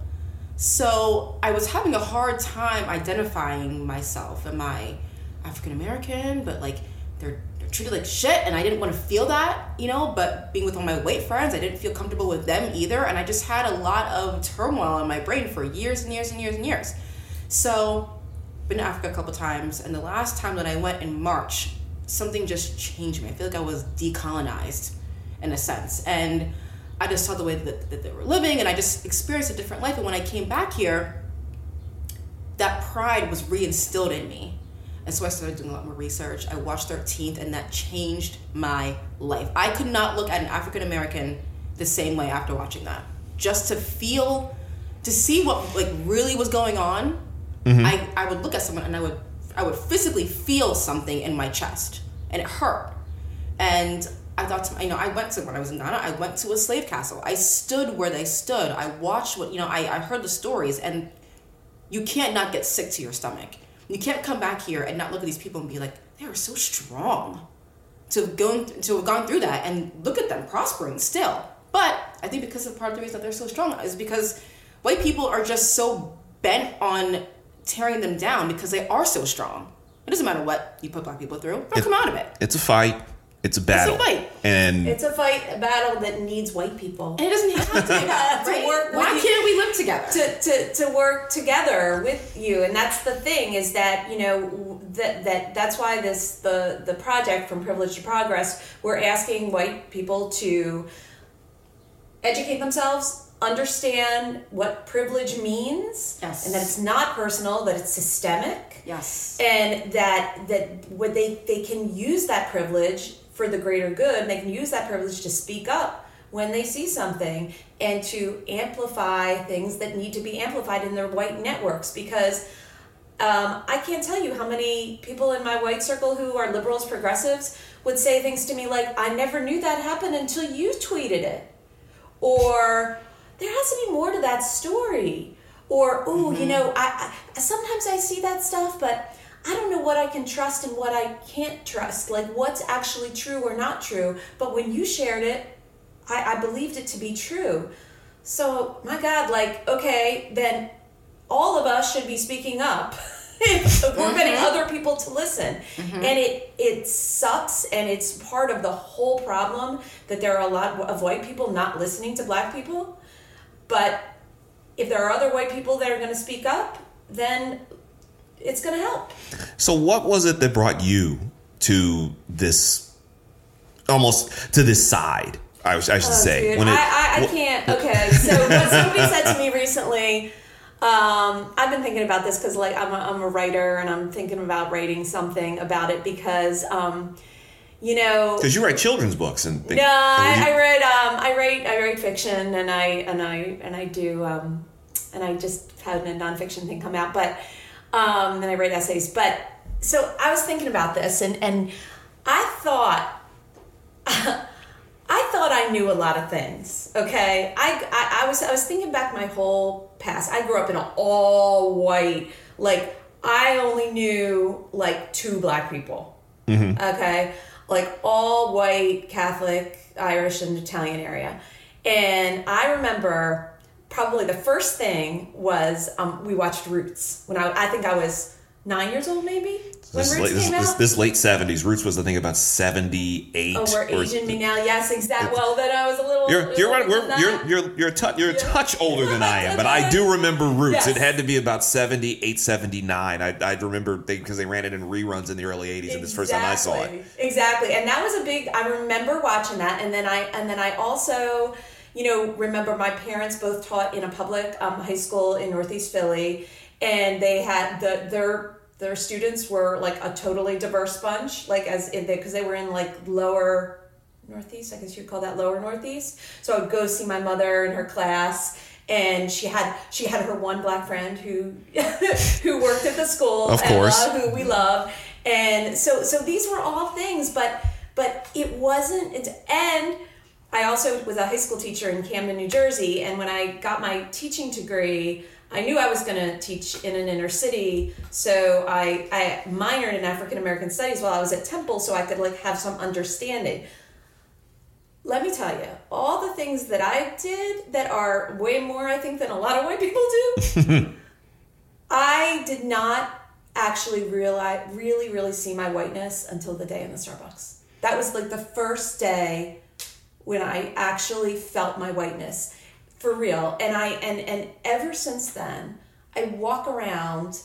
L: So I was having a hard time identifying myself. Am I African American? But like they're, they're treated like shit, and I didn't want to feel that, you know. But being with all my white friends, I didn't feel comfortable with them either, and I just had a lot of turmoil in my brain for years and years and years and years. So been to Africa a couple times, and the last time that I went in March, something just changed me. I feel like I was decolonized in a sense, and I just saw the way that, that they were living, and I just experienced a different life. And when I came back here, that pride was reinstilled in me. And so I started doing a lot more research. I watched thirteenth, and that changed my life. I could not look at an African American the same way after watching that. Just to feel, to see what like really was going on, mm-hmm. I, I would look at someone and I would I would physically feel something in my chest, and it hurt. And I thought, to, you know, I went to, when I was in Ghana, I went to a slave castle. I stood where they stood. I watched what, you know, I, I heard the stories, and you can't not get sick to your stomach. You can't come back here and not look at these people and be like, they are so strong to have gone, to have gone through that, and look at them prospering still. But I think because of part of the reason that they're so strong is because white people are just so bent on tearing them down because they are so strong. It doesn't matter what you put black people through. They'll
A: it,
L: come out of it.
A: It's a fight. It's a battle.
L: It's a fight.
A: And
K: it's a fight, a battle that needs white people.
L: And it doesn't have to be that, right?
K: to work
L: Why
K: with
L: can't
K: you,
L: we live together?
K: To, to to work together with you. And that's the thing, is that, you know, that that that's why this the the project From Privilege to Progress, we're asking white people to educate themselves, understand what privilege means,
L: yes.
K: and that it's not personal, that it's systemic,
L: yes,
K: and that that what they they can use that privilege for the greater good, and they can use that privilege to speak up when they see something and to amplify things that need to be amplified in their white networks. Because um, I can't tell you how many people in my white circle who are liberals, progressives, would say things to me like, I never knew that happened until you tweeted it. Or, there has to be more to that story. Or, ooh, mm-hmm. you know, I, I sometimes I see that stuff, but I don't know what I can trust and what I can't trust, like what's actually true or not true. But when you shared it, I, I believed it to be true. So, my God, like, okay, then all of us should be speaking up if we're mm-hmm. getting other people to listen. Mm-hmm. And it, it sucks, and it's part of the whole problem that there are a lot of white people not listening to black people. But if there are other white people that are going to speak up, then it's going to help.
A: So what was it that brought you to this, almost to this side, I, I should oh, say?
K: When it, I, I, I can't. Okay, so what somebody said to me recently, um, I've been thinking about this because like I'm a, I'm a writer, and I'm thinking about writing something about it because, um, you know,
A: because you write children's books and things.
K: No, I, I write um, I write I write fiction, and I and I and I do um, and I just had a nonfiction thing come out, but. Um, and I write essays, but so I was thinking about this, and, and I thought, I thought I knew a lot of things. Okay, I, I I was I was thinking back my whole past. I grew up in an all white, like I only knew like two black people. Mm-hmm. Okay, like all white Catholic, Irish, and Italian area, and I remember. Probably the first thing was um, we watched Roots when I I think I was nine years old maybe when
A: this
K: Roots
A: late,
K: came
A: this,
K: out.
A: This, this late seventies. Roots was I think about seventy-eight.
K: Oh, we're Asian me now. Yes, exactly. Well, then I was a little.
A: You're you're right.
K: We're,
A: you're you're you're a touch you're a touch older than I am, but I do remember Roots.
K: Yes.
A: It had to be about seventy-eight, seventy-nine. I I remember they because they ran it in reruns in the early eighties, and this first time I saw it.
K: Exactly, and that was a big. I remember watching that, and then I and then I also. You know, remember my parents both taught in a public um, high school in Northeast Philly, and they had the their their students were like a totally diverse bunch, like as in because they were in like lower Northeast, I guess you'd call that lower Northeast. So I would go see my mother in her class, And she had she had her one black friend who who worked at the school,
A: of course,
K: Ella, who we love. And so so these were all things, but but it wasn't. It, and I also was a high school teacher in Camden, New Jersey. And when I got my teaching degree, I knew I was going to teach in an inner city, so I, I minored in African American studies while I was at Temple, so I could like have some understanding. Let me tell you, all the things that I did that are way more, I think, than a lot of white people do, I did not actually realize, really, really see my whiteness until the day in the Starbucks. That was like the first day when I actually felt my whiteness. For real. And I and, and ever since then, I walk around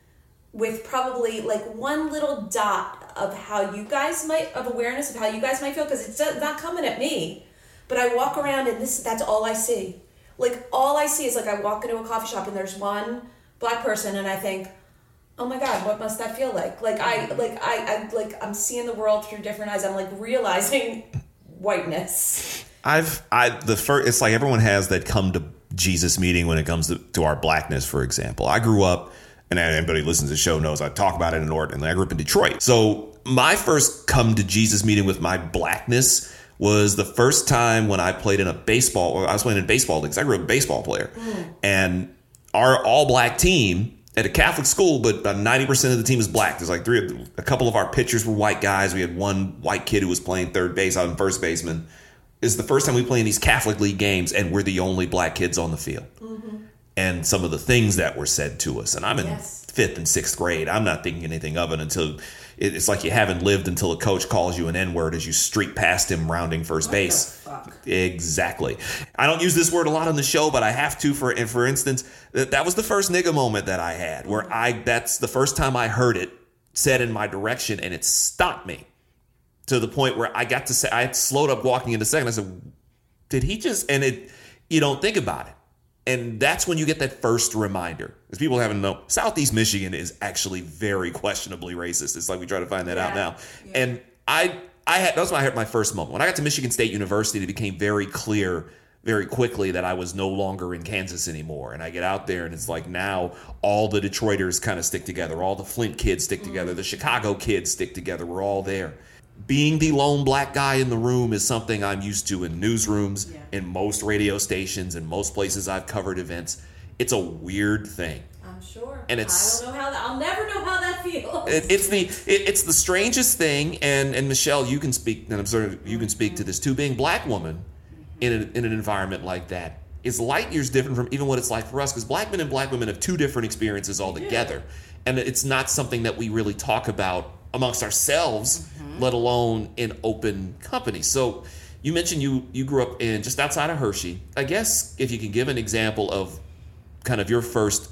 K: with probably like one little dot of how you guys might, of awareness of how you guys might feel, because it's not coming at me. But I walk around and this that's all I see. Like all I see is like I walk into a coffee shop and there's one black person and I think, oh my God, what must that feel like? Like I like I, I like I'm seeing the world through different eyes. I'm like realizing whiteness.
A: I've I the first it's like everyone has that come to Jesus meeting when it comes to, to our blackness, for example. I grew up, and anybody who listens to the show knows I talk about it in Norton, and I grew up in Detroit. So my first come to Jesus meeting with my blackness was the first time when I played in a baseball, or I was playing in baseball leagues. I grew up a baseball player. Mm. And our all black team at a Catholic school, but about ninety percent of the team is black. There's like three, a couple of our pitchers were white guys. We had one white kid who was playing third base. I was first baseman. It's the first time we play in these Catholic League games, and we're the only black kids on the field. Mm-hmm. And some of the things that were said to us, and I'm in yes. fifth and sixth grade. I'm not thinking anything of it until it's like you haven't lived until a coach calls you an N-word as you streak past him rounding first
L: what
A: base.
L: The fuck?
A: Exactly. I don't use this word a lot on the show, but I have to. For and for instance, that, that was the first nigga moment that I had, where I that's the first time I heard it said in my direction, and it stopped me. To the point where I got to say, I had slowed up walking in a second. I said, did he just, and it, you don't think about it. And that's when you get that first reminder. Because people haven't known, Southeast Michigan is actually very questionably racist. It's like we try to find that yeah. out now. Yeah. And I, I had, that's when I had my first moment. When I got to Michigan State University, it became very clear very quickly that I was no longer in Kansas anymore. And I get out there and it's like now all the Detroiters kind of stick together. All the Flint kids stick together. Mm. The Chicago kids stick together. We're all there. Being the lone black guy in the room is something I'm used to in newsrooms, yeah. in most radio stations, in most places I've covered events. It's a weird thing.
K: I'm sure.
A: And it's,
K: I don't know how that, I'll never know how that feels.
A: It, it's the it, it's the strangest thing, and, and Michelle, you can speak, and I'm sorry, you can speak to this too. Being a black woman in a, in an environment like that is light years different from even what it's like for us, because black men and black women have two different experiences altogether, yeah. and it's not something that we really talk about amongst ourselves, mm-hmm. let alone in open company. So you mentioned you you grew up in just outside of Hershey. I guess if you can give an example of kind of your first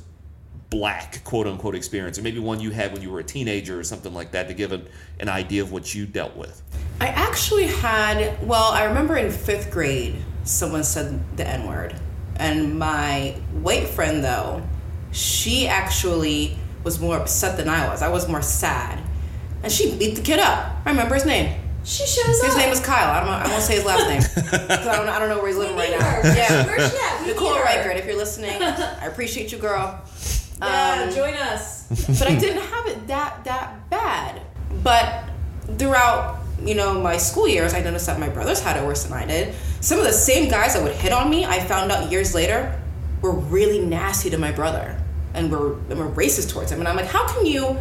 A: black quote unquote experience, or maybe one you had when you were a teenager or something like that, to give an, an idea of what you dealt with.
L: I actually had, well, I remember in fifth grade, someone said the N-word. And my white friend, though, she actually was more upset than I was. I was more sad. And she beat the kid up. I remember his name.
K: She shows
L: his
K: up.
L: His name was Kyle. I don't know. I won't say his last name. Because I don't, I don't know where he's living right now.
K: Her. Yeah. Where's she at? We
L: Nicole Reichert, if you're listening, I appreciate you, girl.
K: Yeah, um, join us.
L: But I didn't have it that that bad. But throughout, you know, my school years, I noticed that my brothers had it worse than I did. Some of the same guys that would hit on me, I found out years later, were really nasty to my brother. And were, and were racist towards him. And I'm like, how can you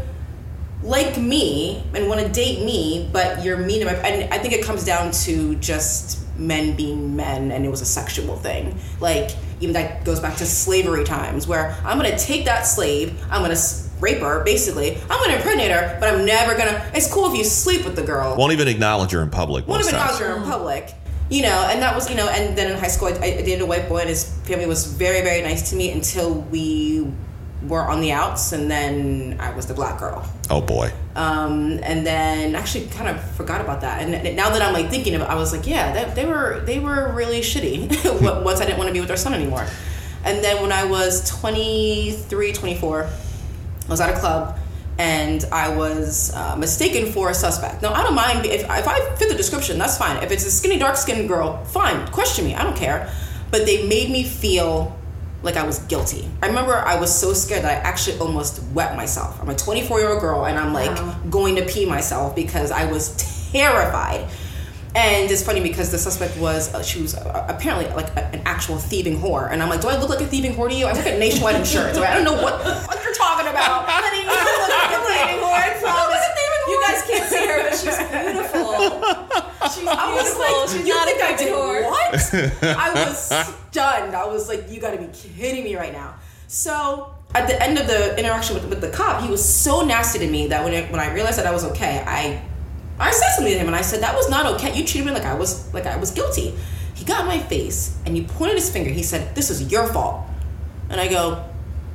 L: like me and want to date me, but you're mean to my... And I think it comes down to just men being men, and it was a sexual thing. Like, even that goes back to slavery times, where I'm going to take that slave, I'm going to rape her, basically. I'm going to impregnate her, but I'm never going to... It's cool if you sleep with the girl.
A: Won't even acknowledge her in public.
L: Won't even acknowledge her in public. You know, and that was, you know, and then in high school, I, I dated a white boy, and his family was very, very nice to me until we were on the outs, and then I was the black girl.
A: Oh boy.
L: Um, and then actually kind of forgot about that. And now that I'm like thinking about it, I was like, yeah, they, they were they were really shitty once I didn't want to be with their son anymore. And then when I was twenty-three, twenty-four, I was at a club, and I was uh, mistaken for a suspect. Now, I don't mind. If, if I fit the description, that's fine. If it's a skinny, dark-skinned girl, fine. Question me. I don't care. But they made me feel like I was guilty. I remember I was so scared that I actually almost wet myself. I'm a twenty-four-year-old girl, and I'm like wow. going to pee myself because I was terrified. And it's funny because the suspect was, uh, she was uh, apparently like a, an actual thieving whore. And I'm like, do I look like a thieving whore to you? I work at Nationwide Insurance. Right? I don't know what, what you're talking about. Honey, you look like a thieving whore, I promise. You guys can't see her, but she's beautiful. She's beautiful. I was like, she's you not think a I did whore. What? I was stunned. I was like, you gotta be kidding me right now. So at the end of the interaction with, with the cop, he was so nasty to me that when I, when I realized that I was okay, I I said something to him and I said, that was not okay. You treated me like I was like I was guilty. He got in my face and he pointed his finger. He said, this is your fault. And I go,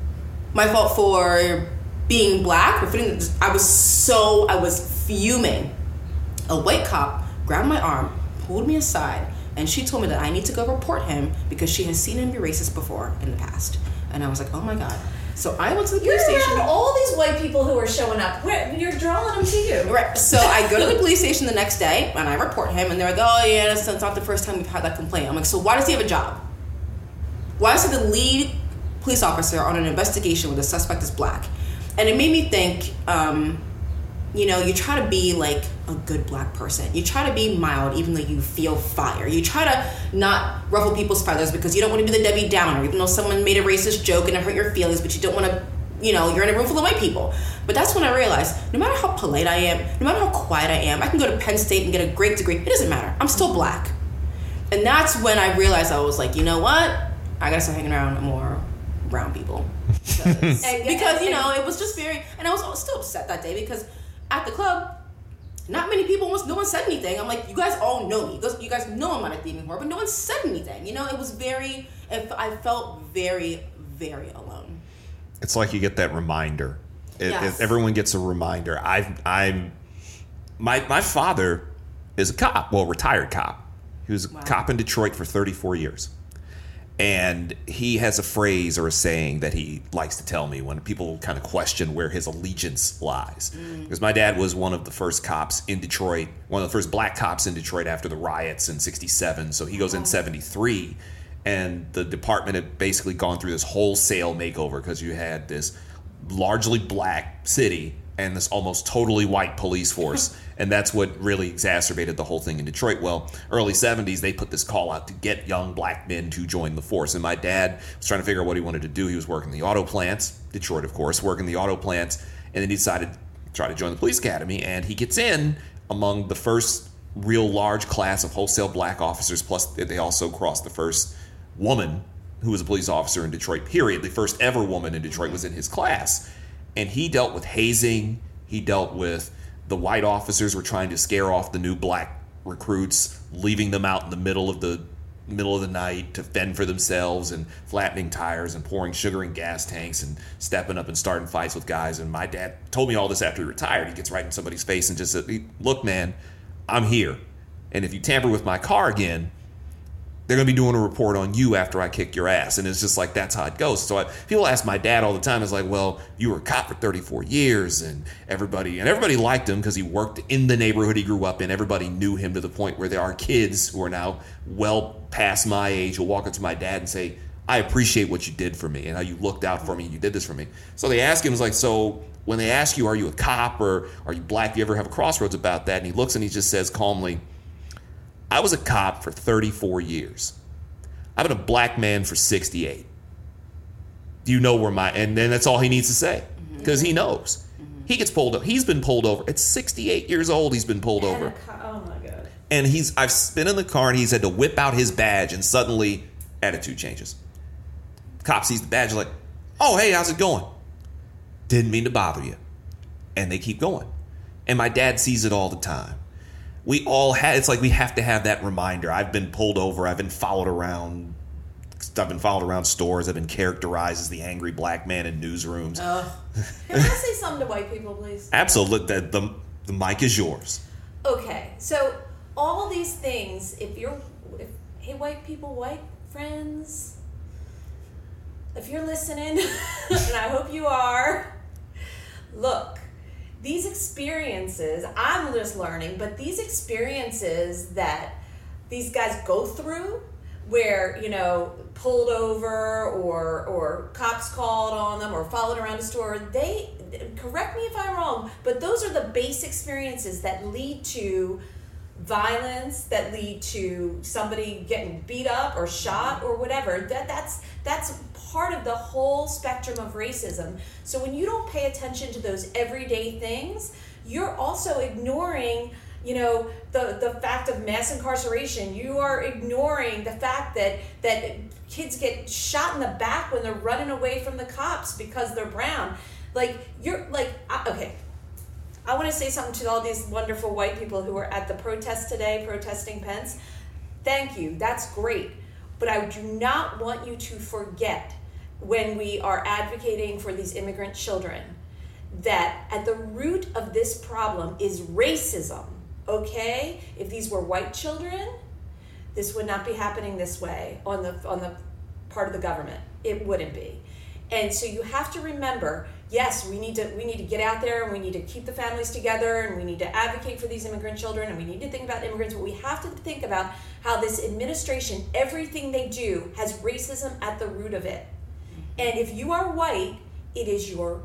L: my fault for being black? Or fitting, I was so, I was fuming. A white cop grabbed my arm, pulled me aside, and she told me that I need to go report him because she has seen him be racist before in the past. And I was like, oh my God. So I went to the police
K: You're
L: station.
K: Around all these white people who are showing up. Where, you're drawing them to you.
L: Right. So I go to the police station the next day and I report him, and they're like, oh yeah, that's, that's not the first time we've had that complaint. I'm like, so why does he have a job? Why is he the lead police officer on an investigation where the suspect is black? And it made me think, um, you know, you try to be like a good black person. You try to be mild even though you feel fire. You try to not ruffle people's feathers because you don't want to be the Debbie Downer, even though someone made a racist joke and it hurt your feelings, but you don't want to, you know, you're in a room full of white people. But that's when I realized, no matter how polite I am, no matter how quiet I am, I can go to Penn State and get a great degree. It doesn't matter. I'm still black. And that's when I realized I was like, you know what? I gotta start hanging around more brown people. Because, because you know, it was just very, and I was still upset that day because at the club, not many people, no one said anything. I'm like, you guys all know me. You guys know I'm not a thieving whore, but no one said anything. You know, it was very, I felt very, very alone.
A: It's like you get that reminder. It,
L: Yes.
A: it, everyone gets a reminder. I've, I'm, my my father is a cop, well, retired cop. He was a
L: Wow.
A: cop in Detroit for thirty-four years. And he has a phrase or a saying that he likes to tell me when people kind of question where his allegiance lies.
L: Mm.
A: Because my dad was one of the first cops in Detroit, one of the first black cops in Detroit after the riots in sixty-seven. So he goes in seventy-three, and the department had basically gone through this wholesale makeover because you had this largely black city and this almost totally white police force. And that's what really exacerbated the whole thing in Detroit. Well, early seventies, they put this call out to get young black men to join the force. And my dad was trying to figure out what he wanted to do. He was working the auto plants, Detroit, of course, working the auto plants. And then he decided to try to join the police academy. And he gets in among the first real large class of wholesale black officers. Plus, they also crossed the first woman who was a police officer in Detroit, period. The first ever woman in Detroit was in his class. And he dealt with hazing. He dealt with the white officers were trying to scare off the new black recruits, leaving them out in the middle of the middle of the night to fend for themselves, and flattening tires and pouring sugar in gas tanks and stepping up and starting fights with guys. And my dad told me all this after he retired. He gets right in somebody's face and just said, look, man, I'm here. And if you tamper with my car again, they're going to be doing a report on you after I kick your ass. And it's just like, that's how it goes. So I, people ask my dad all the time, it's like, well, you were a cop for thirty-four years and everybody, and everybody liked him because he worked in the neighborhood he grew up in. Everybody knew him to the point where there are kids who are now well past my age who walk up to my dad and say, I appreciate what you did for me and how you looked out for me and you did this for me. So they ask him, it's like, so when they ask you, are you a cop or are you black? Do you ever have a crossroads about that? And he looks and he just says calmly, I was a cop for thirty-four years. I've been a black man for sixty-eight. Do you know where my... And then that's all he needs to say. Because he knows. He gets pulled over. He's been pulled over. At sixty-eight years old, he's been pulled over.
K: Oh my God.
A: And he's... I've been in the car and he's had to whip out his badge and suddenly attitude changes. Cop sees the badge like, oh, hey, how's it going? Didn't mean to bother you. And they keep going. And my dad sees it all the time. We all had, it's like we have to have that reminder. I've been pulled over. I've been followed around. I've been followed around stores. I've been characterized as the angry black man in newsrooms.
K: Uh, can I say something to white people, please?
A: Absolutely. The, the, the mic is yours.
K: Okay, so all these things, if you're, if, hey, white people, white friends, if you're listening, and I hope you are, look. These experiences, I'm just learning, but these experiences that these guys go through where, you know, pulled over or or cops called on them or followed around a store, they, correct me if I'm wrong, but those are the base experiences that lead to violence, that lead to somebody getting beat up or shot or whatever. That that's that's part of the whole spectrum of racism. So when you don't pay attention to those everyday things, you're also ignoring, you know, the the fact of mass incarceration. You are ignoring the fact that that kids get shot in the back when they're running away from the cops because they're brown. Like, you're like, okay, I want to say something to all these wonderful white people who were at the protest today, protesting Pence. Thank you, that's great. But I do not want you to forget, when we are advocating for these immigrant children, that at the root of this problem is racism, okay? If these were white children, this would not be happening this way on the on the part of the government. It wouldn't be. And so you have to remember, yes, we need to we need to get out there and we need to keep the families together and we need to advocate for these immigrant children and we need to think about immigrants, but we have to think about how this administration, everything they do has racism at the root of it. And if you are white, it is your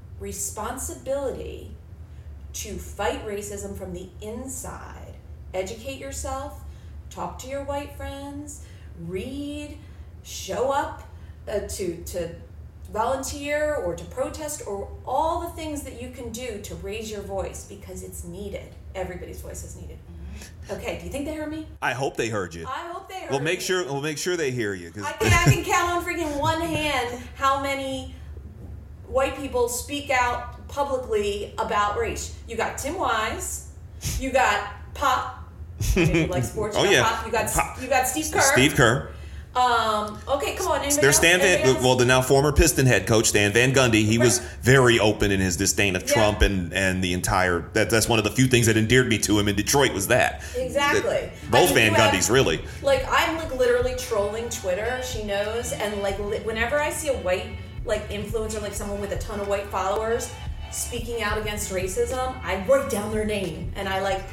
K: responsibility to fight racism from the inside. Educate yourself, talk to your white friends, read, show up uh, to to volunteer or to protest, or all the things that you can do to raise your voice, because it's needed. Everybody's voice is needed. Okay, do you think they heard me?
A: I hope they heard you.
K: I hope they heard
A: We'll make
K: me.
A: sure we'll make sure they hear you.
K: I can, I can count on freaking one hand how many white people speak out publicly about race. You got Tim Wise, you got Pop, you like sports. You
A: Oh,
K: got
A: yeah.
K: Pop, you got
A: Pop.
K: you got Steve Kerr.
A: Steve Kerr.
K: Um. Okay, come on. Anybody
A: There's
K: else?
A: Stan
K: Anybody
A: Van,
K: else?
A: well, the now former Piston head coach Stan Van Gundy. He was very open in his disdain of
K: Yeah.
A: Trump and, and the entire. That, that's one of the few things that endeared me to him in Detroit was that.
K: Exactly.
A: That- both
K: I mean,
A: Van
K: you have-
A: Gundys, really.
K: Like, I'm like literally trolling Twitter. She knows, and like li- whenever I see a white like influencer, like someone with a ton of white followers, speaking out against racism, I write down their name and I like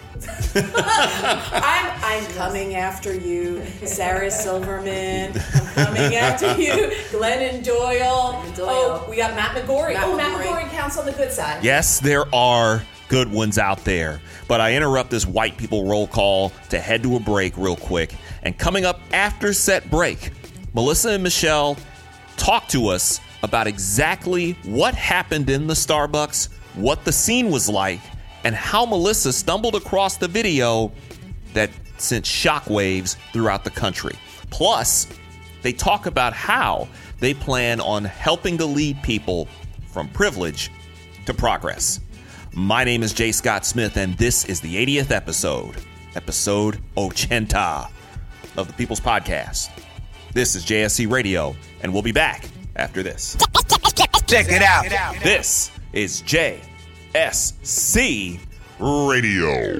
K: I'm I'm coming after you, Sarah Silverman. I'm coming after you, Glennon Doyle.
L: Doyle.
K: Oh, we got Matt McGorry.
L: Matt
K: oh, Matt
L: McGorry.
K: McGorry counts on the good side.
A: Yes, there are good ones out there. But I interrupt this white people roll call to head to a break real quick. And coming up after set break, Melissa and Michelle talk to us about exactly what happened in the Starbucks, what the scene was like, and how Melissa stumbled across the video that sent shockwaves throughout the country. Plus, they talk about how they plan on helping to lead people from privilege to progress. My name is J. Scott Smith, and this is the eightieth episode, episode ochenta of the People's Podcast. This is J S C Radio, and we'll be back after this.
C: Check it out.
A: This is J S C Radio.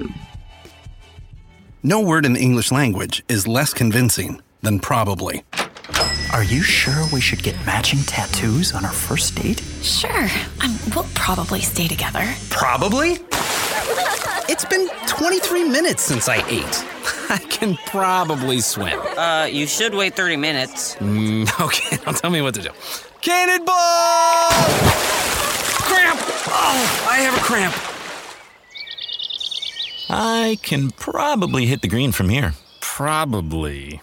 M: No word in the English language is less convincing than probably.
N: Are you sure we should get matching tattoos on our first date?
O: Sure. Um, we'll probably stay together.
M: Probably? It's been twenty-tee minutes since I ate. I can probably swim.
P: Uh, you should wait thirty minutes.
M: Mm, okay, now tell me what to do. Cannonball! Cramp! Oh, I have a cramp.
Q: I can probably hit the green from here.
M: Probably.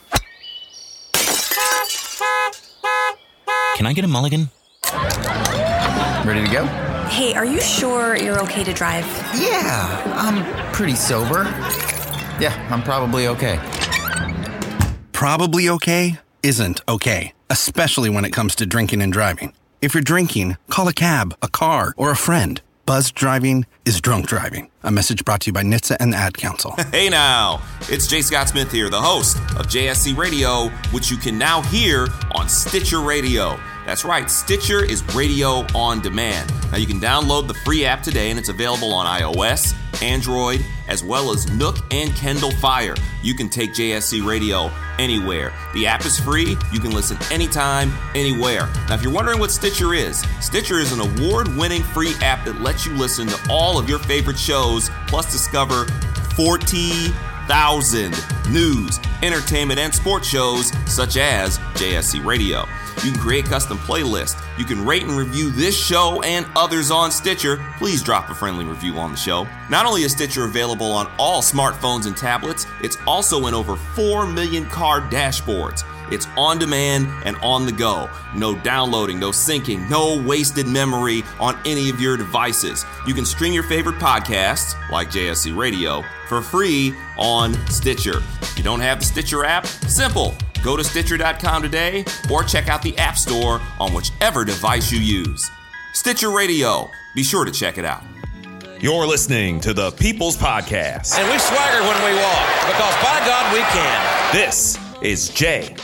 Q: Can I get a mulligan?
M: Ready to go?
O: Hey, are you sure you're okay to drive?
R: Yeah, I'm pretty sober. Yeah, I'm probably okay.
M: Probably okay isn't okay, especially when it comes to drinking and driving. If you're drinking, call a cab, a car, or a friend. Buzzed driving is drunk driving. A message brought to you by N H T S A and the Ad Council.
B: Hey now, it's J. Scott Smith here, the host of J S C Radio, which you can now hear on Stitcher Radio. That's right, Stitcher is radio on demand. Now you can download the free app today, and it's available on iOS, Android, as well as Nook and Kindle Fire. You can take J S C Radio anywhere. The app is free. You can listen anytime, anywhere. Now, if you're wondering what Stitcher is, Stitcher is an award-winning free app that lets you listen to all of your favorite shows, plus discover forty thousand news, entertainment, and sports shows such as J S C Radio. You can create custom playlists. You can rate and review this show and others on Stitcher. Please drop a friendly review on the show. Not only is Stitcher available on all smartphones and tablets, it's also in over four million car dashboards. It's on demand and on the go. No downloading, no syncing, no wasted memory on any of your devices. You can stream your favorite podcasts, like J S C Radio, for free on Stitcher. If you don't have the Stitcher app, simple. Go to Stitcher dot com today or check out the App Store on whichever device you use. Stitcher Radio. Be sure to check it out.
A: You're listening to the People's Podcast.
S: And we swagger when we walk, because by God we can.
A: This is J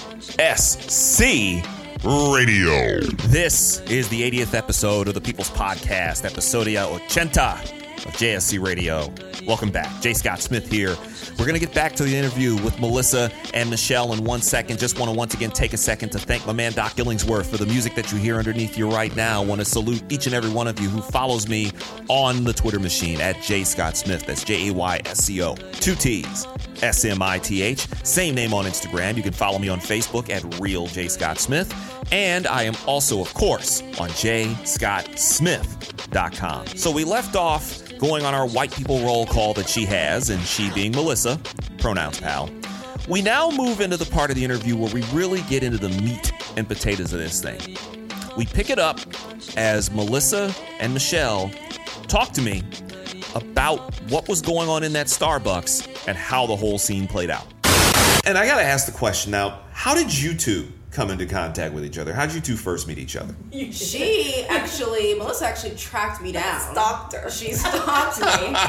A: S C Radio. This is the eightieth episode of the People's Podcast, Episodia ochenta of J S C Radio. Welcome back. J. Scott Smith here. We're going to get back to the interview with Melissa and Michelle in one second. Just want to once again take a second to thank my man Doc Illingsworth for the music that you hear underneath you right now. I want to salute each and every one of you who follows me on the Twitter machine at J. Scott Smith. That's J A Y S C O. Two T's. S M I T H. Same name on Instagram. You can follow me on Facebook at Real J. Scott Smith. And I am also, of course, on j scott smith dot com. So we left off going on our white people roll call that she has, and she being Melissa, pronouns pal. We now move into the part of the interview where we really get into the meat and potatoes of this thing. We pick it up as Melissa and Michelle talk to me about what was going on in that Starbucks and how the whole scene played out. And I gotta ask the question now, how did you two come into contact with each other? How did you two first meet each other?
L: She actually, Melissa actually tracked me down.
K: Stalked her.
L: She stalked me.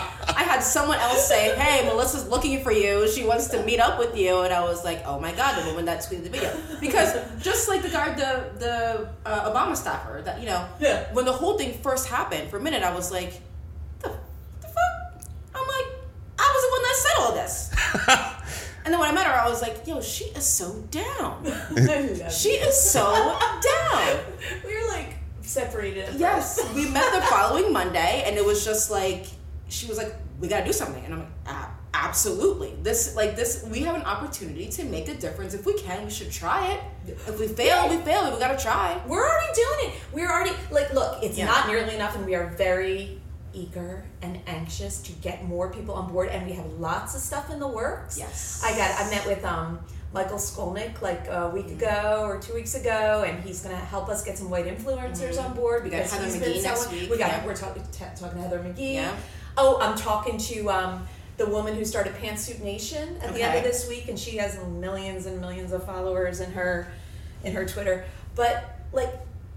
L: I had someone else say, hey, Melissa's looking for you. She wants to meet up with you. And I was like, oh my God, the woman that tweeted the video. Because just like the guy, the, the uh, Obama staffer, that, you know,
K: yeah.
L: when the whole thing first happened, for a minute I was like, the, the fuck? I'm like, I was the one that said all this. And then when I met her, I was like, yo, she is so down. She is so down.
K: We were like separated.
L: Yes. We met the following Monday, and it was just like, she was like, we got to do something. And I'm like, ah, absolutely. This, like this, we have an opportunity to make a difference. If we can, we should try it. If we fail, we fail. We got to try.
K: We're already doing it. We're already, like, look, it's
L: Yeah.
K: not nearly enough, and we are very eager and anxious to get more people on board, and we have lots of stuff in the works.
L: Yes.
K: I got I met with um Michael Skolnick like a week ago or two weeks ago, and he's gonna help us get some white influencers
L: Mm-hmm.
K: on board
L: We got
K: because
L: Heather
K: he's
L: McGee
K: been
L: next
K: someone,
L: week,
K: we got
L: yeah.
K: we're talking t- talking to Heather McGee.
L: Yeah.
K: Oh, I'm talking to um the woman who started Pantsuit Nation at the end of
L: Okay.
K: this week, and she has millions and millions of followers in her in her Twitter. But like,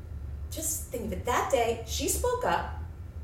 K: just think of it. That day, she spoke up.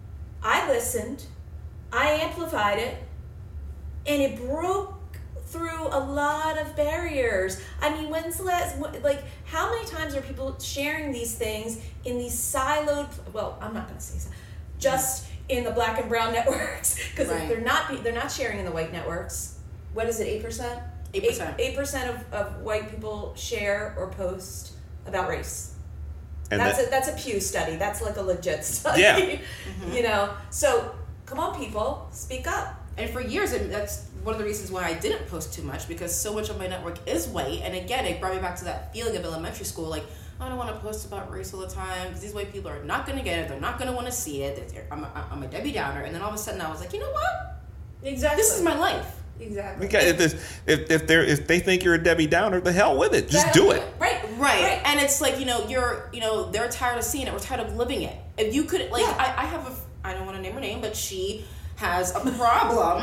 K: I listened. I amplified it, and it broke through a lot of barriers. I mean, when's the last, like, how many times are people sharing these things in these siloed, well, I'm not going to say so, just in the black and brown networks, because
L: Right.
K: they're not they're not sharing in the white networks. What is it, eight percent?
L: eight percent.
K: eight percent of, of white people share or post about race.
A: And
K: that's
A: that-
K: a that's a Pew study. That's like a legit study.
A: Yeah.
L: Mm-hmm.
K: You know, so come on, people, speak up.
L: And for years, and that's one of the reasons why I didn't post too much, because so much of my network is white. And again, it brought me back to that feeling of elementary school. Like, I don't want to post about race all the time because these white people are not going to get it. They're not going to want to see it. They're- I'm a, I'm a Debbie Downer. And then all of a sudden, I was like, you know what?
K: Exactly.
L: This is my life.
K: Exactly.
A: Okay, if, this- if if they if they think you're a Debbie Downer, the hell with it. Just do it.
K: Right,
L: right,
K: right.
L: And it's like, you know, you're, you know, they're tired of seeing it. We're tired of living it. If you could, like, I, I have a, I don't want to name her name, but she has a problem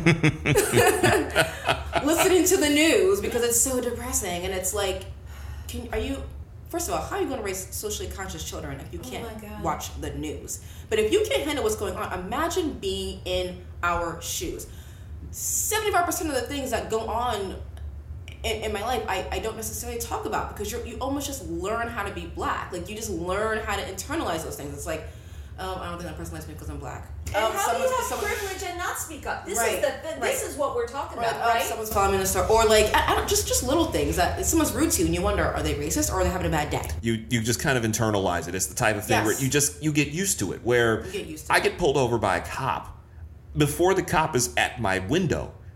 L: listening to the news because it's so depressing. And it's like, can are you? First of all, how are you going to raise socially conscious children if you can't
K: Oh my God.
L: watch the news? But if you can't handle what's going on, imagine being in our shoes. seventy-five percent of the things that go on in, in my life, I, I don't necessarily talk about because you're, you almost just learn how to be black. Like, you just learn how to internalize those things. It's like, um, I don't think that person likes me because I'm black.
K: And
L: um,
K: how do you
L: someone's-
K: have
L: someone-
K: privilege and not speak up? This
L: Right,
K: is the, the this
L: right.
K: is what we're talking
L: Right,
K: about,
L: oh,
K: right?
L: someone's calling me in the store, or like I, I don't, just just little things that if someone's rude to you and you wonder, are they racist or are they having a bad day?
A: You you just kind of internalize it. It's the type of thing
L: Yes.
A: where you just you get used to it. Where
L: You get used to
A: I get pulled over by a cop. Before the cop is at my window,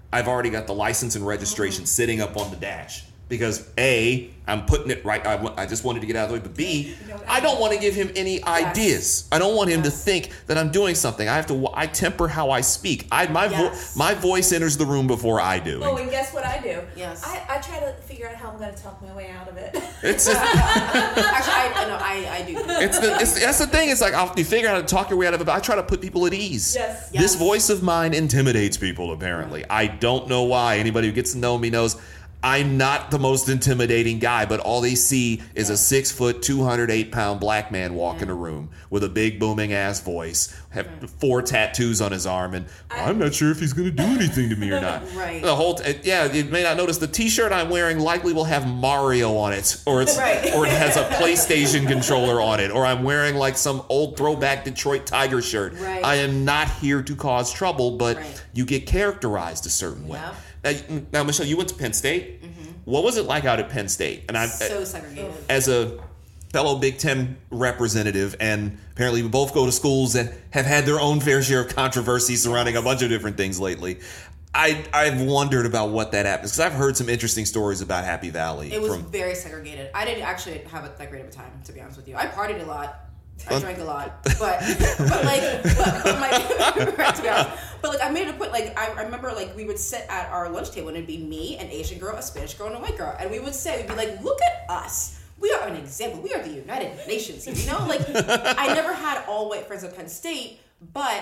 A: I've already got the license and registration mm-hmm. sitting up on the dash. Because A, I'm putting it right. I, I just wanted to get out of the way. But B, I don't want to give him any ideas. Yes. I don't want him yes. to think that I'm doing something. I have to. I temper how I speak. I my yes. vo- my voice enters the room before I do.
K: Oh, and guess what I do?
L: Yes.
K: I, I try to figure out how I'm going to talk my way out of it.
A: It's just,
L: actually I no I, I do.
A: It's the it's, that's the thing. It's like I'll, you figure out how to talk your way out of it. But I try to put people at ease.
K: Yes.
A: This
K: yes.
A: voice of mine intimidates people. Apparently, I don't know why. Anybody who gets to know me knows. I'm not the most intimidating guy, but all they see is a six foot, two hundred eight pound black man walk yeah. in a room with a big booming ass voice, have right. four tattoos on his arm, and I, I'm not sure if he's going to do anything to me or not.
L: Right.
A: The whole, t- yeah, you may not notice the T-shirt I'm wearing likely will have Mario on it, or it's, right. or it has a PlayStation controller on it, or I'm wearing like some old throwback Detroit Tiger shirt.
L: Right.
A: I am not here to cause trouble, but
L: right.
A: you get characterized a certain way.
L: Yeah.
A: Now, now, Michelle, you went to Penn State.
L: Mm-hmm.
A: What was it like out at Penn State? And I,
L: so segregated.
A: As a fellow Big Ten representative, and apparently we both go to schools that have had their own fair share of controversy surrounding a bunch of different things lately. I, I've wondered about what that happened because I've heard some interesting stories about Happy Valley.
L: It was
A: from,
L: very segregated. I didn't actually have a, that great of a time, to be honest with you. I partied a lot. I drank a lot, but but like, but, but my to be honest, but like I made it a point. Like I, I remember, like we would sit at our lunch table and it'd be me, an Asian girl, a Spanish girl, and a white girl, and we would say, we'd be like, "Look at us. We are an example. We are the United Nations." Here, you know, like I never had all white friends at Penn State, but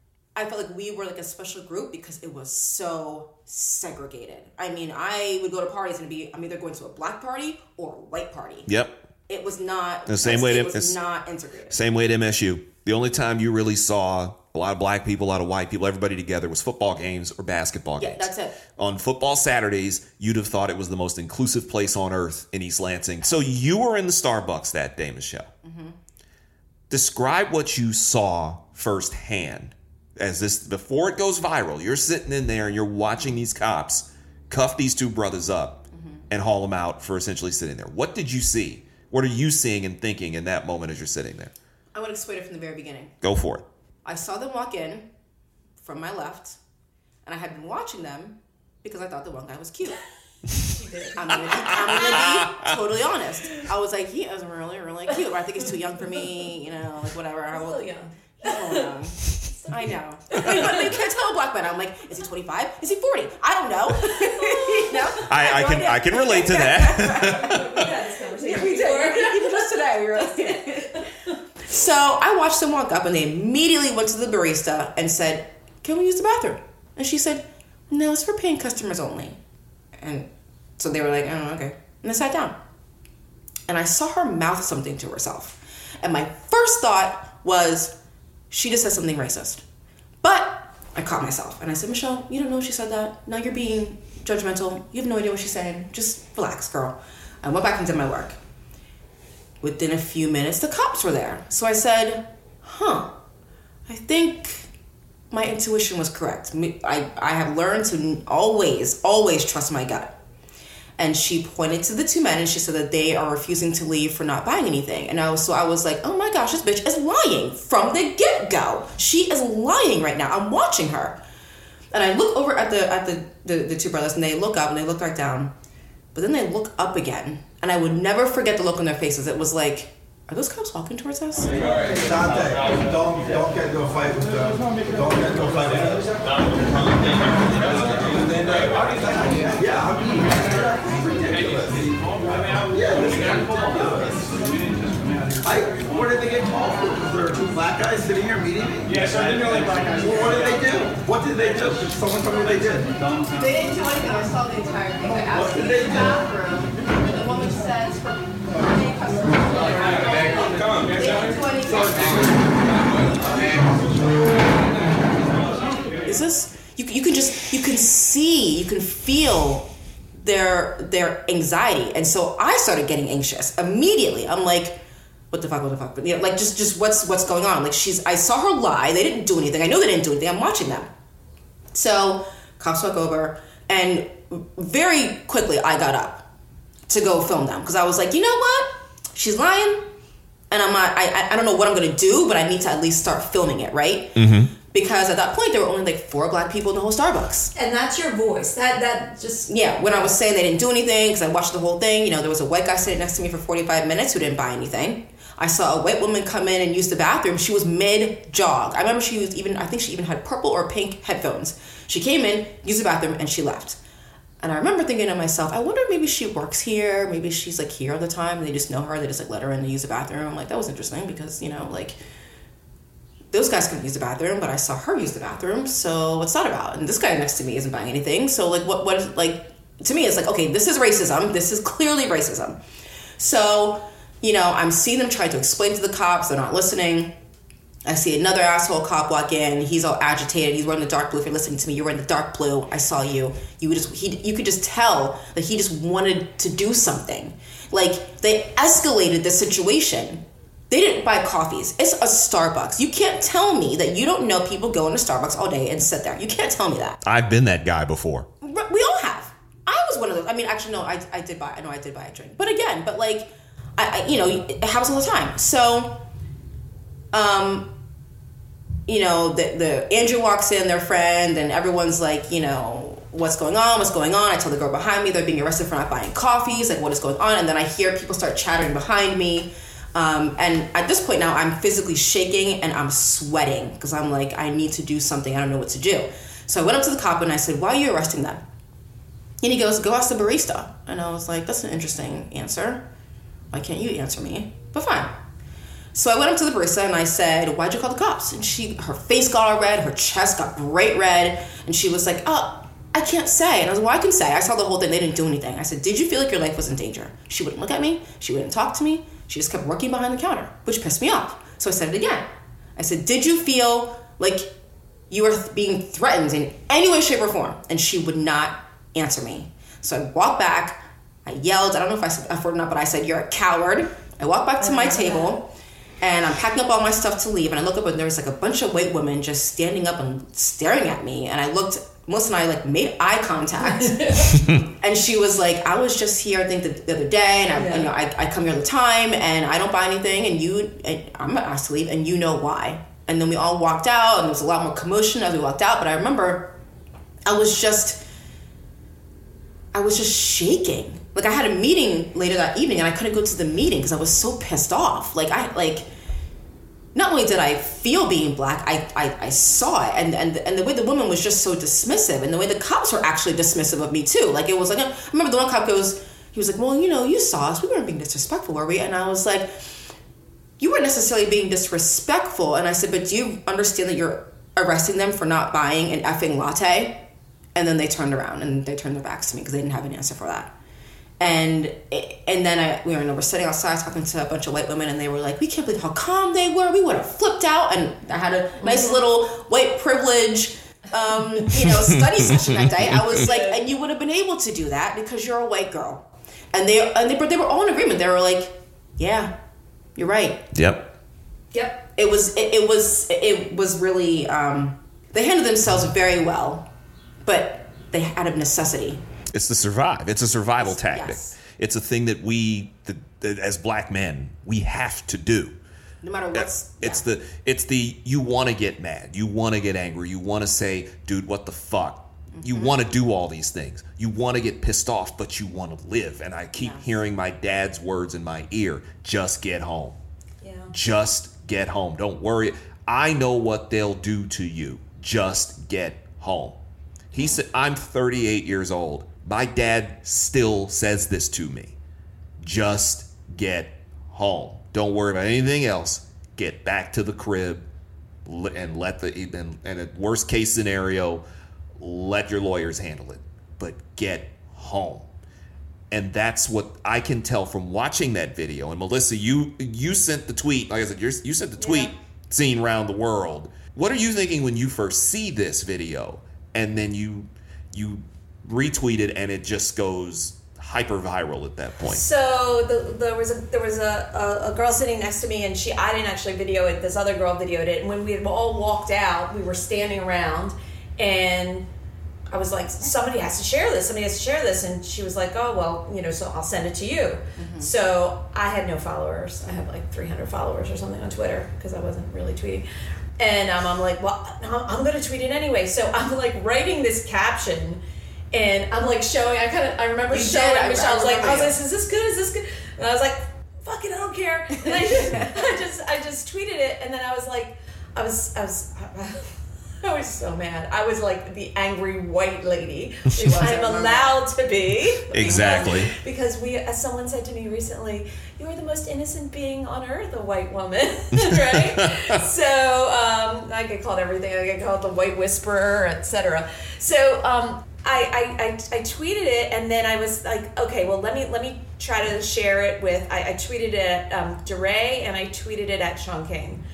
L: I felt like we were like a special group because it was so segregated. I mean, I would go to parties and be I'm either going to a black party or a white party.
A: Yep.
L: It was not
A: the same way.
L: It
A: to,
L: was not integrated.
A: Same way at M S U. The only time you really saw a lot of black people, a lot of white people, everybody together was football games or basketball
L: yeah,
A: games.
L: That's it.
A: On football Saturdays, you'd have thought it was the most inclusive place on earth in East Lansing. So you were in the Starbucks that day, Michelle.
L: Mm-hmm.
A: Describe what you saw firsthand. As this before it goes viral, you're sitting in there and you're watching these cops cuff these two brothers up mm-hmm. and haul them out for essentially sitting there. What did you see? What are you seeing and thinking in that moment as you're sitting there?
L: I want to explain it from the very beginning.
A: Go for it.
L: I saw them walk in from my left, and I had been watching them because I thought the one guy was cute. I'm gonna, be, I'm gonna be totally honest. I was like, he is really, really cute. But I think he's too young for me, you know, like whatever. I was
K: young.
L: He's a little young. I know. I mean, but you can't tell a black man. I'm like, is he twenty-five? Is he forty? I don't know. you know?
A: I, I, I can idea. I can relate to that.
L: Yeah, we did. Even just today, we were like, so I watched them walk up, and they immediately went to the barista and said, "Can we use the bathroom?" And she said, "No, it's for paying customers only." And so they were like, "Oh, okay." And they sat down. And I saw her mouth something to herself. And my first thought was, she just said something racist. But I caught myself, and I said, "Michelle, you don't know she said that. Now you're being judgmental. You have no idea what she's saying. Just relax, girl." I went back and did my work. Within a few minutes, the cops were there. So I said, huh, I think my intuition was correct. I, I have learned to always, always trust my gut. And she pointed to the two men and she said that they are refusing to leave for not buying anything. And I was, so I was like, oh my gosh, this bitch is lying from the get-go. She is lying right now. I'm watching her. And I look over at the at the, the, the two brothers, and they look up and they look back down. But then they look up again, and I would never forget the look on their faces. It was like, are those cops walking towards us?
T: Dante, don't, don't get into a fight with them. Don't get into a fight with them. Yeah, I mean, it's ridiculous. Yeah, this is I, what did they get called for? Because there are two black guys sitting here meeting me? Yes, I didn't know like black guys. Well, what did they do? What did they do? Did someone tell me what they did?
U: They didn't do anything. I saw the entire thing. They asked me in the bathroom, and the woman says, for paying customers, they didn't do anything.
L: Is this, you, you can just, you can see, you can feel their their anxiety. And so I started getting anxious immediately. I'm like, what the fuck, what the fuck? But, you know, like, just, just what's what's going on? Like, she's, I saw her lie. They didn't do anything. I know they didn't do anything. I'm watching them. So cops walk over, and very quickly I got up to go film them. Because I was like, you know what? She's lying. And I'm not, I, I don't know what I'm going to do, but I need to at least start filming it, right?
A: Mm-hmm.
L: Because at that point, there were only like four black people in the whole Starbucks.
K: And that's your voice. That that just...
L: Yeah, when I was saying they didn't do anything, because I watched the whole thing, you know, there was a white guy sitting next to me for forty-five minutes who didn't buy anything. I saw a white woman come in and use the bathroom. She was mid-jog. I remember she was even, I think she even had purple or pink headphones. She came in, used the bathroom, and she left. And I remember thinking to myself, I wonder if maybe she works here. Maybe she's like here all the time and they just know her. They just like let her in to use the bathroom. I'm like, that was interesting because, you know, like... those guys couldn't use the bathroom, but I saw her use the bathroom, so what's that about? And this guy next to me isn't buying anything, so like what, what, like, to me it's like, okay, this is racism, this is clearly racism. So, you know, I'm seeing them try to explain to the cops, they're not listening. I see another asshole cop walk in, he's all agitated, he's wearing the dark blue. If you're listening to me, you're wearing the dark blue, I saw you. You would just, he, you could just tell that he just wanted to do something. Like, they escalated the situation. They didn't buy coffees. It's a Starbucks. You can't tell me that you don't know people go into Starbucks all day and sit there. You can't tell me that.
A: I've been that guy before.
L: We all have. I was one of those. I mean, actually, no, I, I did buy, I know I did buy a drink. But again, but like, I, I you know, it happens all the time. So, um, you know, the, the Andrew walks in, their friend, and everyone's like, you know, what's going on? What's going on? I tell the girl behind me they're being arrested for not buying coffees. Like, what is going on? And then I hear people start chattering behind me. Um, and at this point now, I'm physically shaking and I'm sweating because I'm like, I need to do something. I don't know what to do. So I went up to the cop and I said, why are you arresting them? And he goes, go ask the barista. And I was like, that's an interesting answer. Why can't you answer me? But fine. So I went up to the barista and I said, why'd you call the cops? And she, her face got all red, her chest got bright red. And she was like, oh, I can't say. And I was like, well, I can say. I saw the whole thing. They didn't do anything. I said, did you feel like your life was in danger? She wouldn't look at me. She wouldn't talk to me. She just kept working behind the counter, which pissed me off. So I said it again. I said, did you feel like you were being threatened in any way, shape, or form? And she would not answer me. So I walked back. I yelled. I don't know if I said F word or not, but I said, you're a coward. I walked back to my table, and I'm packing up all my stuff to leave. And I look up, and there was like a bunch of white women just standing up and staring at me. And I looked, Melissa and I like made eye contact. And she was like, I was just here, I think, the, the other day, and I, yeah. you know, I, I come here all the time, and I don't buy anything, and you, and I'm asked to leave, and you know why. And then we all walked out, and there was a lot more commotion as we walked out. But I remember, I was just, I was just shaking. Like I had a meeting later that evening, and I couldn't go to the meeting because I was so pissed off. Like I like. Not only did I feel being black, I, I, I saw it. And, and and the way the woman was just so dismissive, and the way the cops were actually dismissive of me too. Like it was like, I remember the one cop goes, he was like, well, you know, you saw us. We weren't being disrespectful, were we? And I was like, you weren't necessarily being disrespectful. And I said, but do you understand that you're arresting them for not buying an effing latte? And then they turned around and they turned their backs to me because they didn't have an answer for that. And and then I, we were, we were sitting outside talking to a bunch of white women, and they were like, we can't believe how calm they were. We would have flipped out. And I had a nice little white privilege, um, you know, study session that day. I was like, and you would have been able to do that because you're a white girl. And they and they, they were all in agreement. They were like, yeah, you're right.
A: Yep.
L: Yep. It was it, it was it was really um, they handled themselves very well, but they had a necessity.
A: It's the survive. It's a survival tactic.
L: Yes.
A: It's a thing that we, that, that as black men, we have to do.
L: No matter what's...
A: It's
L: yeah.
A: the, it's the, you want to get mad. You want to get angry. You want to say, dude, what the fuck? Mm-hmm. You want to do all these things. You want to get pissed off, but you want to live. And I keep yes. hearing my dad's words in my ear. Just get home. Yeah. Just get home. Don't worry. I know what they'll do to you. Just get home. He said, I'm thirty-eight years old. My dad still says this to me. Just get home. Don't worry about anything else. Get back to the crib and let the, and, and at worst case scenario, let your lawyers handle it. But get home. And that's what I can tell from watching that video. And Melissa, you you sent the tweet. Like I said, you're, you sent the tweet yeah. seen around the world. What are you thinking when you first see this video and then you you retweeted and it just goes hyper viral at that point?
K: So the, there was a there was a, a, a girl sitting next to me, and she I didn't actually video it. This other girl videoed it, and when we had all walked out, we were standing around, and I was like, somebody has to share this. Somebody has to share this, and she was like, oh well, you know, so I'll send it to you. Mm-hmm. So I had no followers. I have like three hundred followers or something on Twitter because I wasn't really tweeting. And um, I'm like, well, I'm going to tweet it anyway. So I'm like writing this caption, and I'm like showing. I kind of I remember
L: You
K: showing
L: did,
K: Michelle. I was like, I was
L: remember,
K: like, is this good? Is this good? And I was like, fuck it, I don't care. And I just, I just, I just tweeted it, and then I was like, I was, I was. I was so mad. I was like the angry white lady.
A: She was,
K: I'm allowed to be.
A: Exactly.
K: Because, because we, as someone said to me recently, you are the most innocent being on earth, a white woman, right? So um, I get called everything. I get called the white whisperer, et cetera. So um, I, I, I, I tweeted it, and then I was like, okay, well, let me let me try to share it with. I, I tweeted it at um, DeRay, and I tweeted it at Sean King.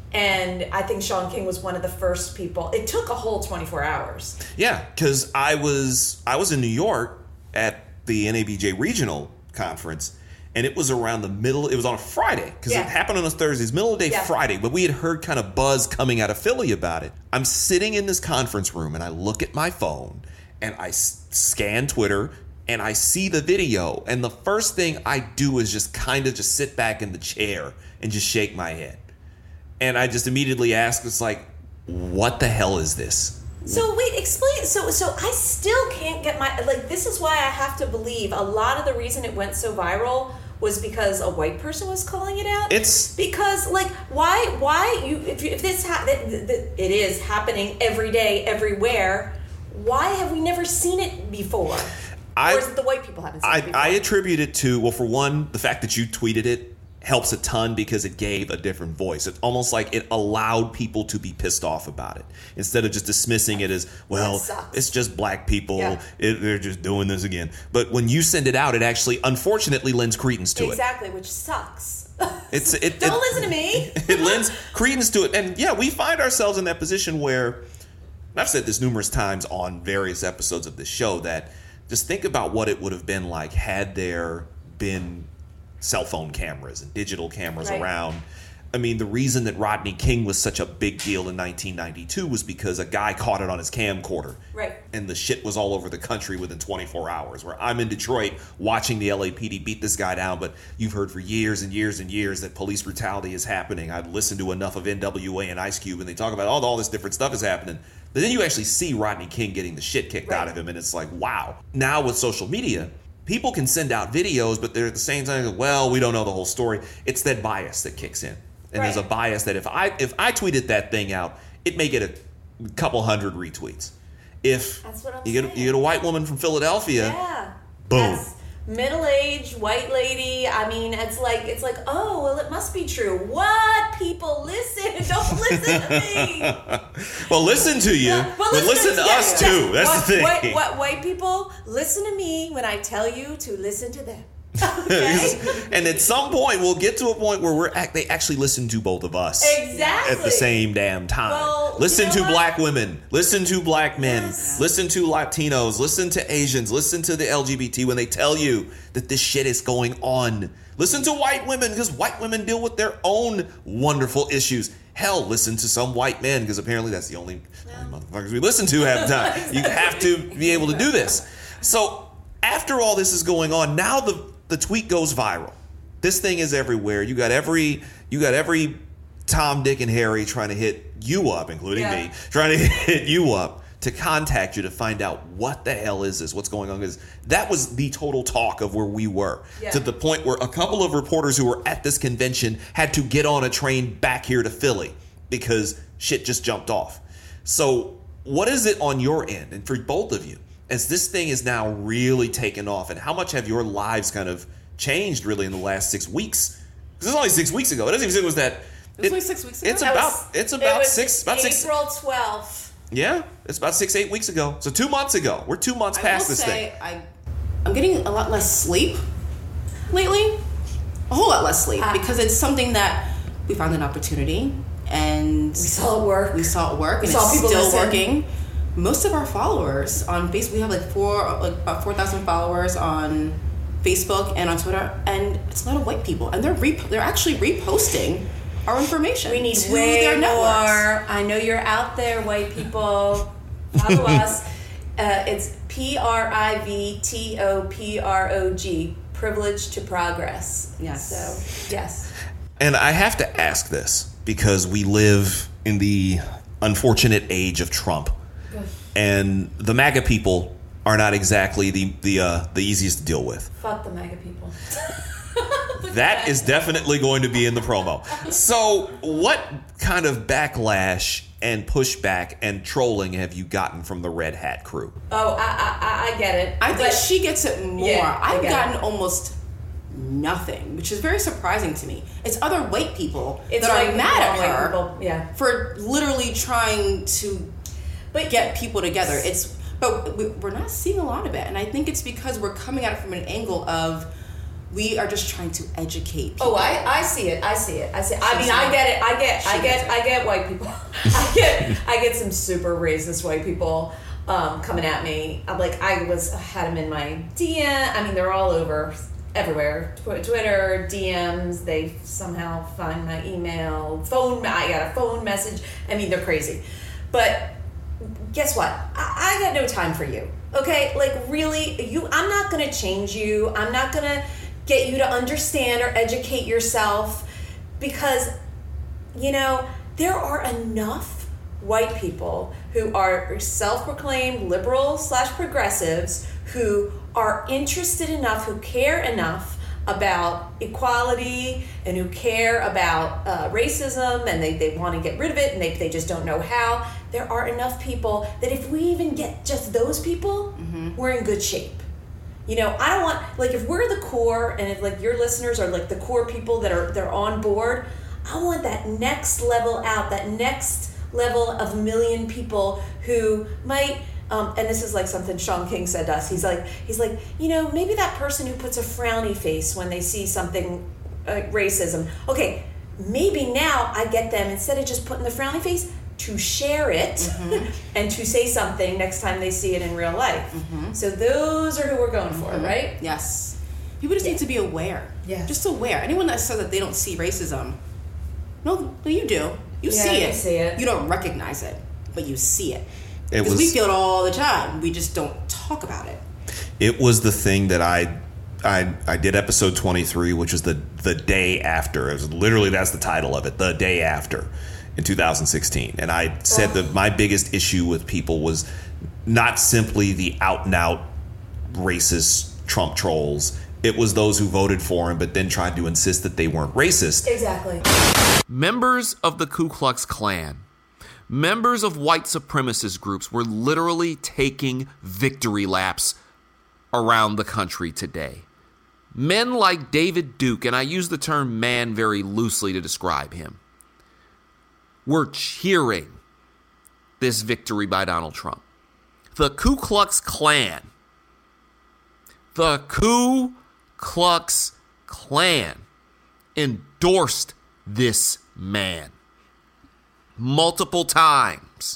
K: And I think Sean King was one of the first people. It took a whole twenty-four hours.
A: Yeah, because I was I was in New York at the N A B J regional conference, and it was around the middle. It was on a Friday because
K: Yeah.
A: it happened on a Thursday. It's middle of the day
K: Yeah.
A: Friday, but we had heard kind of buzz coming out of Philly about it. I'm sitting in this conference room, and I look at my phone, and I s- scan Twitter, and I see the video, and the first thing I do is just kind of just sit back in the chair and just shake my head. And I just immediately ask, it's like, what the hell is this?
K: So wait, explain. So so I still can't get my like. This is why I have to believe a lot of the reason it went so viral was because a white person was calling it out.
A: It's
K: because like why why you if you, if this ha- th- th- th- it is happening every day everywhere. Why have we never seen it before?
A: I,
K: or is it the white people haven't seen
A: I,
K: it before?
A: I attribute it to, well, for one, the fact that you tweeted it helps a ton because it gave a different voice. It's almost like it allowed people to be pissed off about it instead of just dismissing it as, well, it's just black people.
K: Yeah.
A: It, they're just doing this again. But when you send it out, it actually, unfortunately, lends credence to
K: exactly, which sucks.
A: it. It's it.
K: Don't
A: it,
K: listen to me.
A: It lends credence to it. And yeah, we find ourselves in that position where, and I've said this numerous times on various episodes of this show, that just think about what it would have been like had there been cell phone cameras and digital cameras
K: Right.
A: around. I mean, the reason that Rodney King was such a big deal in nineteen ninety-two was because a guy caught it on his camcorder.
K: Right.
A: And the shit was all over the country within twenty-four hours, where I'm in Detroit watching the L A P D beat this guy down, but you've heard for years and years and years that police brutality is happening. I've listened to enough of N W A and Ice Cube, and they talk about, oh, all this different stuff is happening. But then you actually see Rodney King getting the shit kicked
K: Right.
A: out of him, and it's like, wow. Now with social media, people can send out videos, but they're at the same time, well, we don't know the whole story. It's that bias that kicks in. And
K: Right.
A: there's a bias that if I if I tweeted that thing out, it may get a couple hundred retweets. If
K: That's what I'm
A: you get
K: saying.
A: you get a white woman from Philadelphia,
K: Yeah.
A: boom.
K: Middle-aged white lady. I mean, it's like it's like, oh, well, it must be true. What? People listen. Don't listen to me.
A: Well, listen to you,
K: Well,
A: but listen to
K: yeah,
A: us
K: yeah.
A: too. That's
K: what,
A: the thing.
K: What, what white people listen to me when I tell you to listen to them.
A: And at some point, we'll get to a point where we're act- they actually listen to both of us
K: Exactly.
A: at the same damn time.
K: Well,
A: listen
K: you know
A: to
K: what?
A: black women, listen to black men, listen to Latinos, listen to Asians, listen to the L G B T when they tell you that this shit is going on. Listen to white women because white women deal with their own wonderful issues. Hell, listen to some white men because apparently that's the only, only motherfuckers we listen to half the time. You have to be able to do this. So after all this is going on, now the the tweet goes viral. This thing is everywhere. You got every you got every Tom, Dick, and Harry trying to hit you up, including
K: Yeah.
A: me, trying to hit you up to contact you to find out what the hell is this, what's going on. Because that was the total talk of where we were,
K: Yeah.
A: to the point where a couple of reporters who were at this convention had to get on a train back here to Philly because shit just jumped off. So what is it on your end, and for both of you, as this thing is now really taken off, and how much have your lives kind of changed really in the last six weeks? Because it's only six weeks ago. It doesn't even say it was that.
L: It was only six weeks ago?
A: It's
K: That
A: about
K: was-
A: it's
K: it
A: about
K: was
A: six about six.
K: April twelfth.
A: Yeah, it's about six eight weeks ago. So two months ago. We're two months
L: I
A: past
L: will
A: this
L: say
A: thing.
L: I, I'm getting a lot less sleep lately. A whole lot less sleep
K: Ah.
L: because it's something that we found an opportunity and we
K: saw it work.
L: We saw it work.
K: We
L: and
K: saw
L: it's
K: people
L: still
K: listen.
L: working. Most of our followers on Facebook, we have like four, like about four thousand followers on Facebook and on Twitter, and it's a lot of white people, and they're re- they're actually reposting our information.
K: We need
L: to
K: way
L: their networks.
K: more. I know you're out there, white people. Follow us. Uh, it's P R I V T O P R O G. Privilege to progress.
L: Yes.
K: So, yes.
A: And I have to ask this because we live in the unfortunate age of Trump. And the MAGA people are not exactly the the uh, the easiest to deal with.
K: Fuck the MAGA people.
A: That is definitely going to be in the promo. So what kind of backlash and pushback and trolling have you gotten from the Red Hat crew?
K: Oh, I I, I get it.
L: I think
K: But-
L: she gets it more.
K: Yeah, I
L: I've
K: get
L: gotten
K: it.
L: almost nothing, which is very surprising to me. It's other white people
K: It's
L: that
K: white
L: are
K: people
L: mad at
K: and white
L: her
K: people, yeah.
L: for literally trying to
K: but
L: get people together. It's but we- we're not seeing a lot of it, and I think it's because we're coming at it from an angle of we are just trying to educate people.
K: Oh, I, I see it. I see it. I see. I
L: She's
K: mean, I
L: not-
K: get it. I get.
L: she
K: I
L: gets
K: get.
L: it.
K: I get white people. I get. I get some super racist white people um, coming at me. I'm like, I was had them in my D M. I mean, they're all over, everywhere. Tw- Twitter, D Ms. They somehow find my email, phone. I got a phone message. I mean, they're crazy. But guess what? I, I got no time for you. Okay, like really, you. I'm not gonna change you. I'm not gonna get you to understand or educate yourself, because, you know, there are enough white people who are self-proclaimed liberal slash progressives who are interested enough, who care enough about equality and who care about uh, racism, and they, they want to get rid of it, and they, they just don't know how. There are enough people that if we even get just those people, mm-hmm. we're in good shape. You know, I don't want, like, if we're the core, and if, like, your listeners are, like, the core people that are, they're on board, I want that next level out, that next level of million people who might, um, and this is, like, something Sean King said to us. He's like, he's like, you know, maybe that person who puts a frowny face when they see something, uh, racism. Okay, maybe now I get them, instead of just putting the frowny face, to share it mm-hmm. and to say something next time they see it in real life. Mm-hmm. So those are who we're going for,
L: Mm-hmm.
K: right?
L: Yes. People just yeah. need to be aware.
K: Yeah.
L: Just aware. Anyone that says that they don't see racism, no, no, you do. You
K: yeah,
L: see
K: you
L: it.
K: see it.
L: You don't recognize it, but you see it.
A: It
L: Because
A: was,
L: we feel it all the time. We just don't talk about it.
A: It was the thing that I I I did episode twenty-three, which was the the day after. It was literally, that's the title of it, the day after. In two thousand sixteen, and I said oh. that my biggest issue with people was not simply the out and out racist Trump trolls. It was those who voted for him but then tried to insist that they weren't racist.
K: Exactly.
B: Members of the Ku Klux Klan, members of white supremacist groups were literally taking victory laps around the country today. Men like David Duke, and I use the term man very loosely to describe him, were cheering this victory by Donald Trump. The Ku Klux Klan, the Ku Klux Klan endorsed this man multiple times.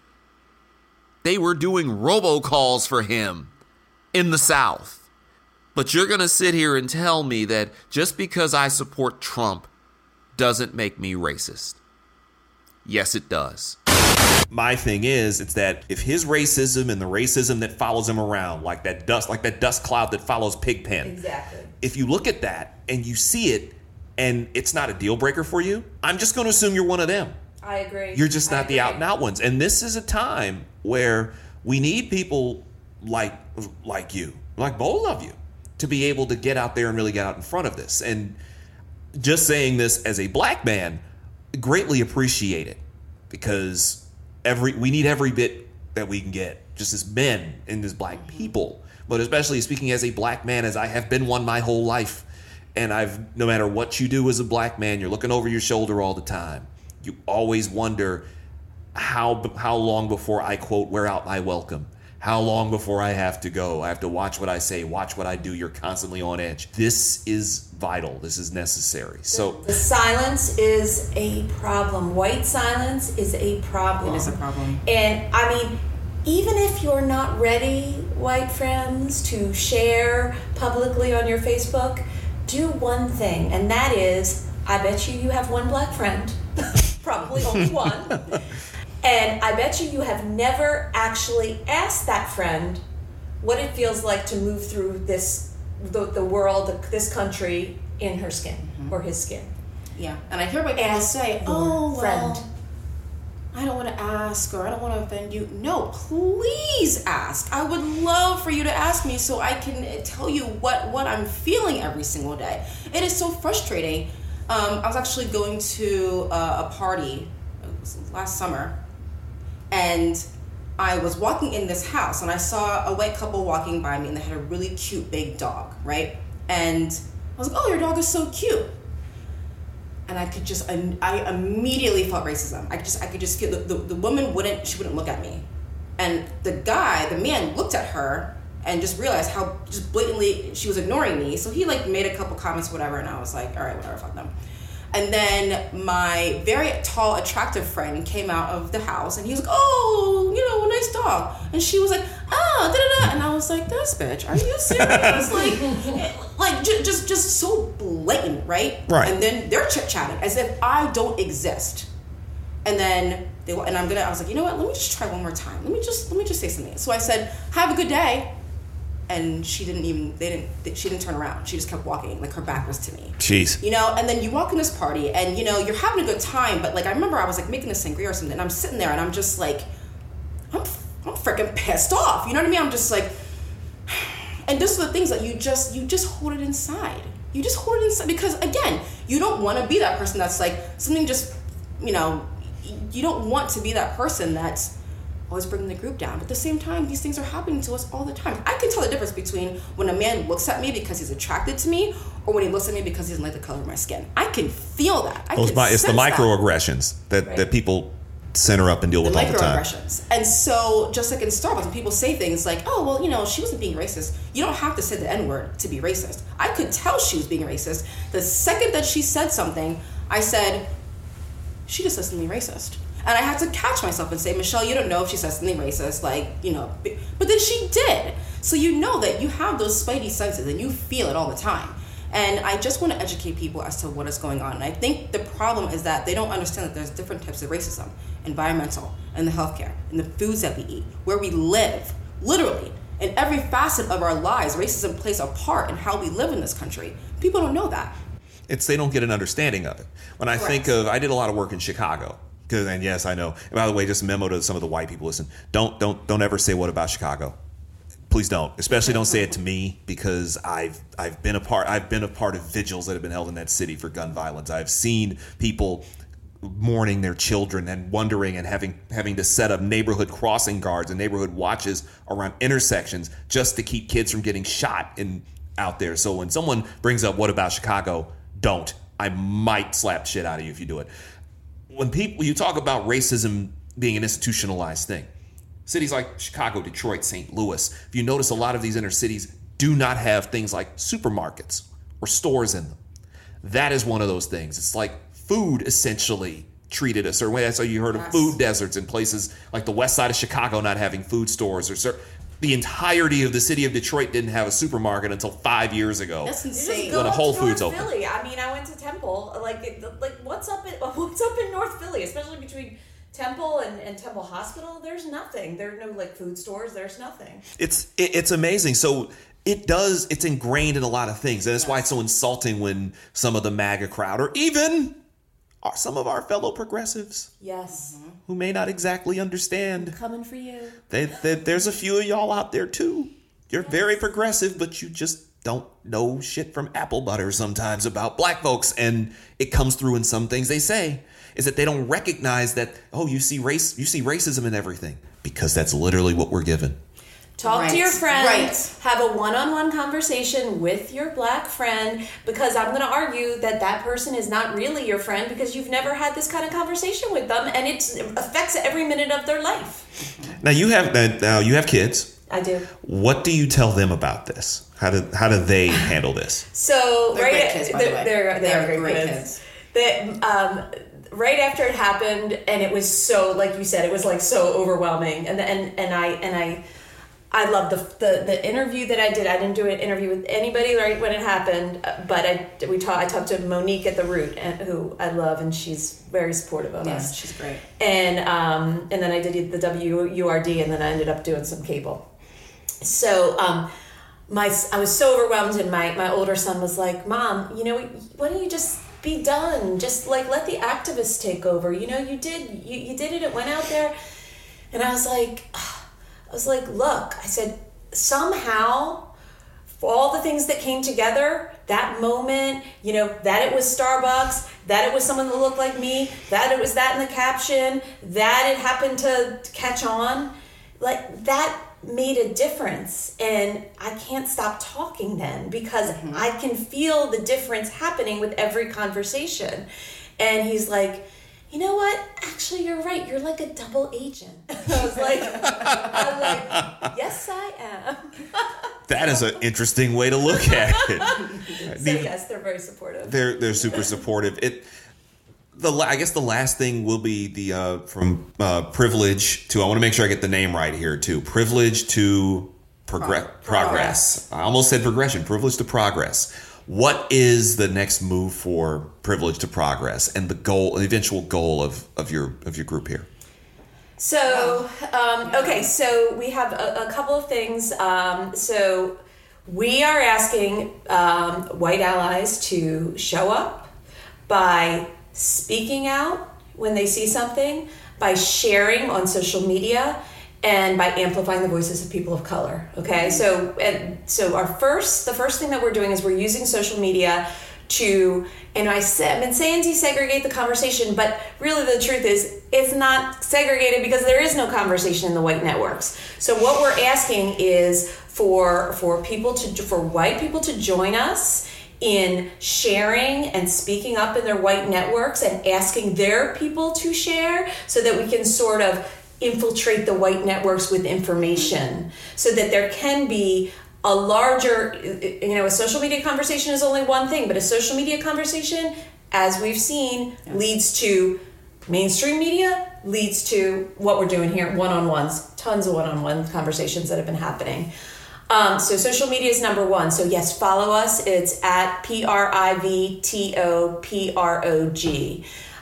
B: They were doing robocalls for him in the South. But you're going to sit here and tell me that just because I support Trump doesn't make me racist. Yes, it does.
A: My thing is, it's that if his racism and the racism that follows him around, like that dust, like that dust cloud that follows Pigpen.
K: Exactly.
A: If you look at that and you see it and it's not a deal breaker for you, I'm just going to assume you're one of them.
K: I agree.
A: You're just not
K: I
A: the
K: agree.
A: out and out ones. And this is a time where we need people like like you, like both of you, to be able to get out there and really get out in front of this. And just saying this as a black man, greatly appreciate it, because every we need every bit that we can get, just as men and as black people, but especially speaking as a black man, as I have been one my whole life. And I've, no matter what you do as a black man, you're looking over your shoulder all the time. You always wonder how how long before I, quote, wear out my welcome. How long before I have to go? I have to watch what I say, watch what I do. You're constantly on edge. This is vital. This is necessary. So
K: the silence is a problem. White silence is a problem.
L: It is a problem.
K: And I mean, even if you're not ready, white friends, to share publicly on your Facebook, do one thing, and that is, I bet you you have one black friend, probably only one. And I bet you you have never actually asked that friend what it feels like to move through this, the, the world, this country, in her skin, mm-hmm. or his skin.
L: Yeah, and I hear what people
K: Ask
L: say,
K: your
L: oh,
K: friend.
L: well, I don't want to ask or I don't want to offend you. No, please ask. I would love for you to ask me so I can tell you what, what I'm feeling every single day. It is so frustrating. Um, I was actually going to uh, a party it was last summer, and I was walking in this house and I saw a white couple walking by me and they had a really cute big dog, right? And I was like, oh, your dog is so cute. And I could just, I immediately felt racism. I just, I could just feel, the, the, the woman wouldn't, she wouldn't look at me. And the guy, the man looked at her and just realized how just blatantly she was ignoring me. So he like made a couple comments, whatever, and I was like, all right, whatever, fuck them. And then my very tall, attractive friend came out of the house and he was like, oh, you know, a nice dog. And she was like, ah, da da da. And I was like, this bitch, are you serious? like, like j- just, just so blatant, right?
A: Right.
L: And then they're chit-chatting as if I don't exist. And then they, and I'm gonna, I was like, you know what? Let me just try one more time. Let me just, let me just say something. So I said, have a good day. And she didn't even, they didn't, she didn't turn around. She just kept walking, like her back was to me.
A: Jeez.
L: You know, and then you walk in this party and, you know, you're having a good time, but like, I remember I was like making a sangria or something and I'm sitting there and I'm just like, I'm, I'm freaking pissed off. You know what I mean? I'm just like, and those are the things that you just, you just hold it inside. You just hold it inside because again, you don't want to be that person that's like, something just, you know, you don't want to be that person that's always bringing the group down. But at the same time, these things are happening to us all the time. I can tell the difference between when a man looks at me because he's attracted to me or when he looks at me because he doesn't like the color of my skin. I can feel that. I
A: Those
L: can
A: mi- it's the
L: sense
A: microaggressions that, that,
L: Right.
A: that people center up and deal
L: the
A: with all the time.
L: microaggressions. And so, just like in Starbucks, when people say things like, oh, well, you know, she wasn't being racist. You don't have to say the N-word to be racist. I could tell she was being racist. The second that she said something, I said, she just said something racist. And I had to catch myself and say, Michelle, you don't know if she said something racist, like, you know, but then she did. So you know that you have those spidey senses and you feel it all the time. And I just want to educate people as to what is going on. And I think the problem is that they don't understand that there's different types of racism, environmental, and the healthcare, and the foods that we eat, where we live, literally. In every facet of our lives, racism plays a part in how we live in this country. People don't know that.
A: It's they don't get an understanding of it. When I
L: Correct.
A: think of, I did a lot of work in Chicago. Cause, and yes, I know. And by the way, just a memo to some of the white people: listen, don't don't don't ever say what about Chicago. Please don't. Especially don't say it to me because I've I've been a part I've been a part of vigils that have been held in that city for gun violence. I've seen people mourning their children and wondering and having having to set up neighborhood crossing guards and neighborhood watches around intersections just to keep kids from getting shot in out there. So when someone brings up what about Chicago, don't. I might slap shit out of you if you do it. When people you talk about racism being an institutionalized thing, cities like Chicago, Detroit, Saint Louis, if you notice, a lot of these inner cities do not have things like supermarkets or stores in them. That is one of those things. It's like food essentially treated a certain way. That's how you heard of food deserts in places like the west side of Chicago not having food stores. Or certain, the entirety of the city of Detroit didn't have a supermarket until five years ago.
L: That's
K: You just
L: insane.
K: go
A: When a
K: up
A: Whole
K: to
A: Foods
K: North
A: opened.
K: Philly. I mean, I went to Temple. Like, it- like what's up in what's up in North Philly, especially between Temple and, and Temple Hospital? There's nothing. There are no like food stores. There's nothing.
A: It's it, it's amazing. So it does. It's ingrained in a lot of things, and that's why it's so insulting when some of the MAGA crowd, or even our, some of our fellow progressives,
K: Yes.
A: who may not exactly understand,
K: Coming for you.
A: they, they, there's a few of y'all out there too. You're very progressive, but you just don't know shit from apple butter sometimes about black folks, and it comes through in some things they say. Is that they don't recognize that, oh, you see race, you see racism in everything, because that's literally what we're given.
K: Talk
L: Right.
K: to your friend.
L: Right.
K: Have a one-on-one conversation with your black friend, because I'm going to argue that that person is not really your friend because you've never had this kind of conversation with them, and it's, it affects every minute of their life.
A: Now you have now you have kids.
K: I do.
A: What do you tell them about this? How do how do they handle this?
K: So
L: They're
K: right,
L: great kids, by the
K: they're,
L: way.
K: they're,
L: They
K: they're
L: are
K: great,
L: great
K: kids.
L: kids.
K: They, um, right after it happened, and it was so, like you said, it was like so overwhelming, and and and I and I. I love the, the the interview that I did. I didn't do an interview with anybody right when it happened, but I we talked. I talked to Monique at the Root, and who I love, and she's very supportive of
L: Yeah,
K: us.
L: she's great.
K: And um and then I did the W U R D, and then I ended up doing some cable. So um my I was so overwhelmed, and my my older son was like, "Mom, you know, why don't you just be done. Just like let the activists take over. You know, you did you, you did it. It went out there, and I was like, I was like, look. I said somehow, for all the things that came together, that moment, you know, that it was Starbucks, that it was someone that looked like me, that it was that in the caption, that it happened to catch on, like that made a difference. And I can't stop talking then because mm-hmm. I can feel the difference happening with every conversation. And he's like, you know what? Actually, you're right. You're like a double agent. I was like, I was like, yes, I am.
A: That is an interesting way to look at it.
K: So yes, they're very supportive.
A: They're they're super supportive. It the I guess the last thing will be the uh, from uh, privilege to I want to make sure I get the name right here too. Privilege to progress. Pro- progress. I almost said progression. Privilege to progress. What is the next move for Privilege to Progress and the goal, the eventual goal of, of your of your group here?
K: So, um, okay, so we have a, a couple of things. Um, so we are asking um, white allies to show up by speaking out when they see something, by sharing on social media, and by amplifying the voices of people of color. Okay, so and so our first, the first thing that we're doing is we're using social media to, and I said, I've been saying desegregate the conversation, but really the truth is it's not segregated because there is no conversation in the white networks. So what we're asking is for for people to, for white people to join us in sharing and speaking up in their white networks and asking their people to share so that we can sort of infiltrate the white networks with information so that there can be a larger, you know, a social media conversation is only one thing, but a social media conversation, as we've seen, yes. leads to mainstream media, leads to what we're doing here, one-on-ones, tons of one-on-one conversations that have been happening. Um, so social media is number one. So yes, follow us. It's at P R I V T O P R O G.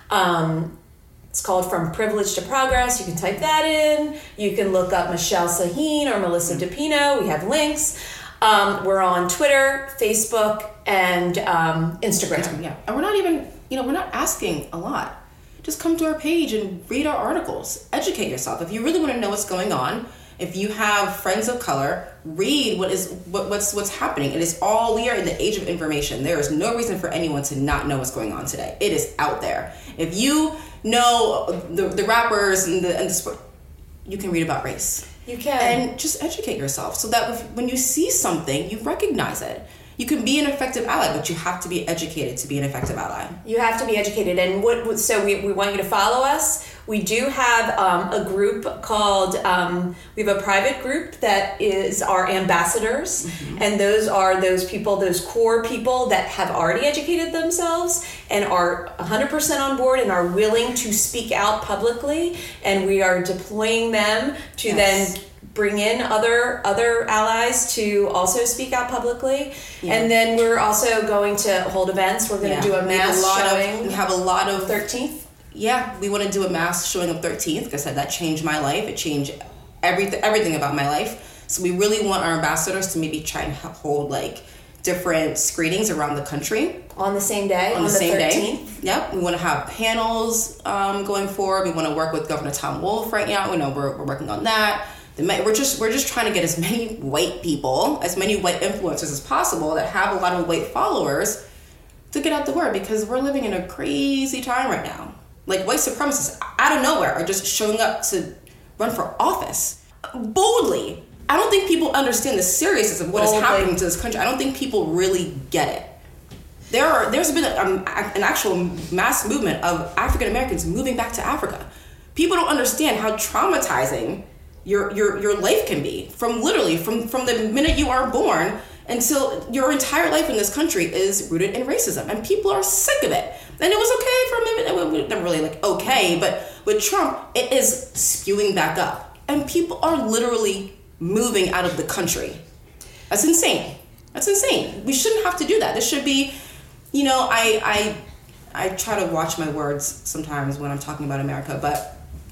K: Um, It's called From Privilege to Progress. You can type that in. You can look up Michelle Sahin or Melissa DePino. We have links. Um, we're on Twitter, Facebook, and um, Instagram.
L: Yeah, and we're not even, you know, we're not asking a lot. Just come to our page and read our articles. Educate yourself. If you really want to know what's going on, if you have friends of color, read what is what, what's what's happening. It is all, we are in the age of information. There is no reason for anyone to not know what's going on today. It is out there. If you know the the rappers and the and the sport, you can read about race.
K: You can.
L: And just educate yourself so that if, when you see something, you recognize it. You can be an effective ally, but you have to be educated to be an effective ally.
K: You have to be educated. And what? So we, we want you to follow us. We do have um, a group called, um, we have a private group that is our ambassadors. Mm-hmm. And those are those people, those core people that have already educated themselves and are one hundred percent on board and are willing to speak out publicly. And we are deploying them to yes. then bring in other other allies to also speak out publicly. Yeah. And then we're also going to hold events. We're going to yeah. do a mass
L: we a
K: showing.
L: Of, we have a lot of...
K: thirteenth?
L: Yeah, we want to do a mass showing of thirteenth. Like I said, that changed my life. It changed everything everything about my life. So we really want our ambassadors to maybe try and hold like different screenings around the country.
K: On the same day?
L: On, on the, the same thirteenth? Day. Yep. We want to have panels um, going forward. We want to work with Governor Tom Wolf right now. We know we're, we're working on that. We're just we're just trying to get as many white people, as many white influencers as possible that have a lot of white followers to get out the word, because we're living in a crazy time right now. Like, white supremacists out of nowhere are just showing up to run for office boldly. I don't think people understand the seriousness of what boldly. is happening to this country. I don't think people really get it. There are there's been a, um, an actual mass movement of African Americans moving back to Africa. People don't understand how traumatizing your your your life can be, from literally from from the minute you are born until your entire life in this country is rooted in racism, and people are sick of it. And it was okay for a minute. It was never really like okay, but with Trump, it is spewing back up, and people are literally moving out of the country. That's insane. That's insane. We shouldn't have to do that. This should be, you know, I I I try to watch my words sometimes when I'm talking about America, but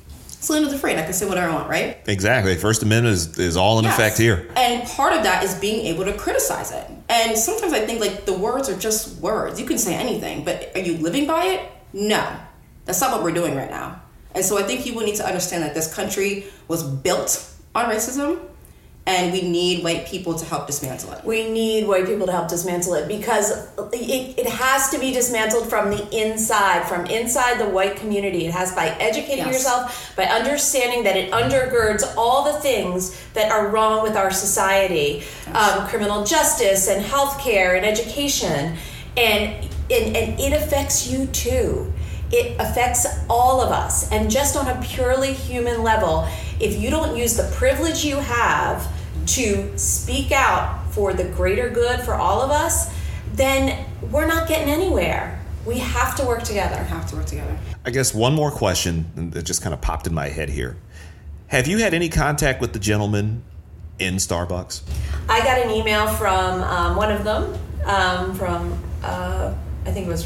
L: It's land of the free. I can say whatever I want, right?
A: Exactly. First Amendment is, is all in
L: Yes.
A: effect here.
L: And part of that is being able to criticize it. And sometimes I think like the words are just words. You can say anything, but are you living by it? No. That's not what we're doing right now. And so I think people need to understand that this country was built on racism, and we need white people to help dismantle it.
K: We need white people to help dismantle it because it, it has to be dismantled from the inside, from inside the white community. It has by educating
L: Yes.
K: yourself, by understanding that it undergirds all the things that are wrong with our society, um, criminal justice and healthcare and education, and, and and it affects you too. It affects all of us. And just on a purely human level, if you don't use the privilege you have to speak out for the greater good for all of us, then we're not getting anywhere. We have to work together.
L: We have to work together.
A: I guess one more question that just kind of popped in my head here. Have you had any contact with the gentleman in Starbucks?
K: I got an email from um, one of them, um, from, uh, I think it was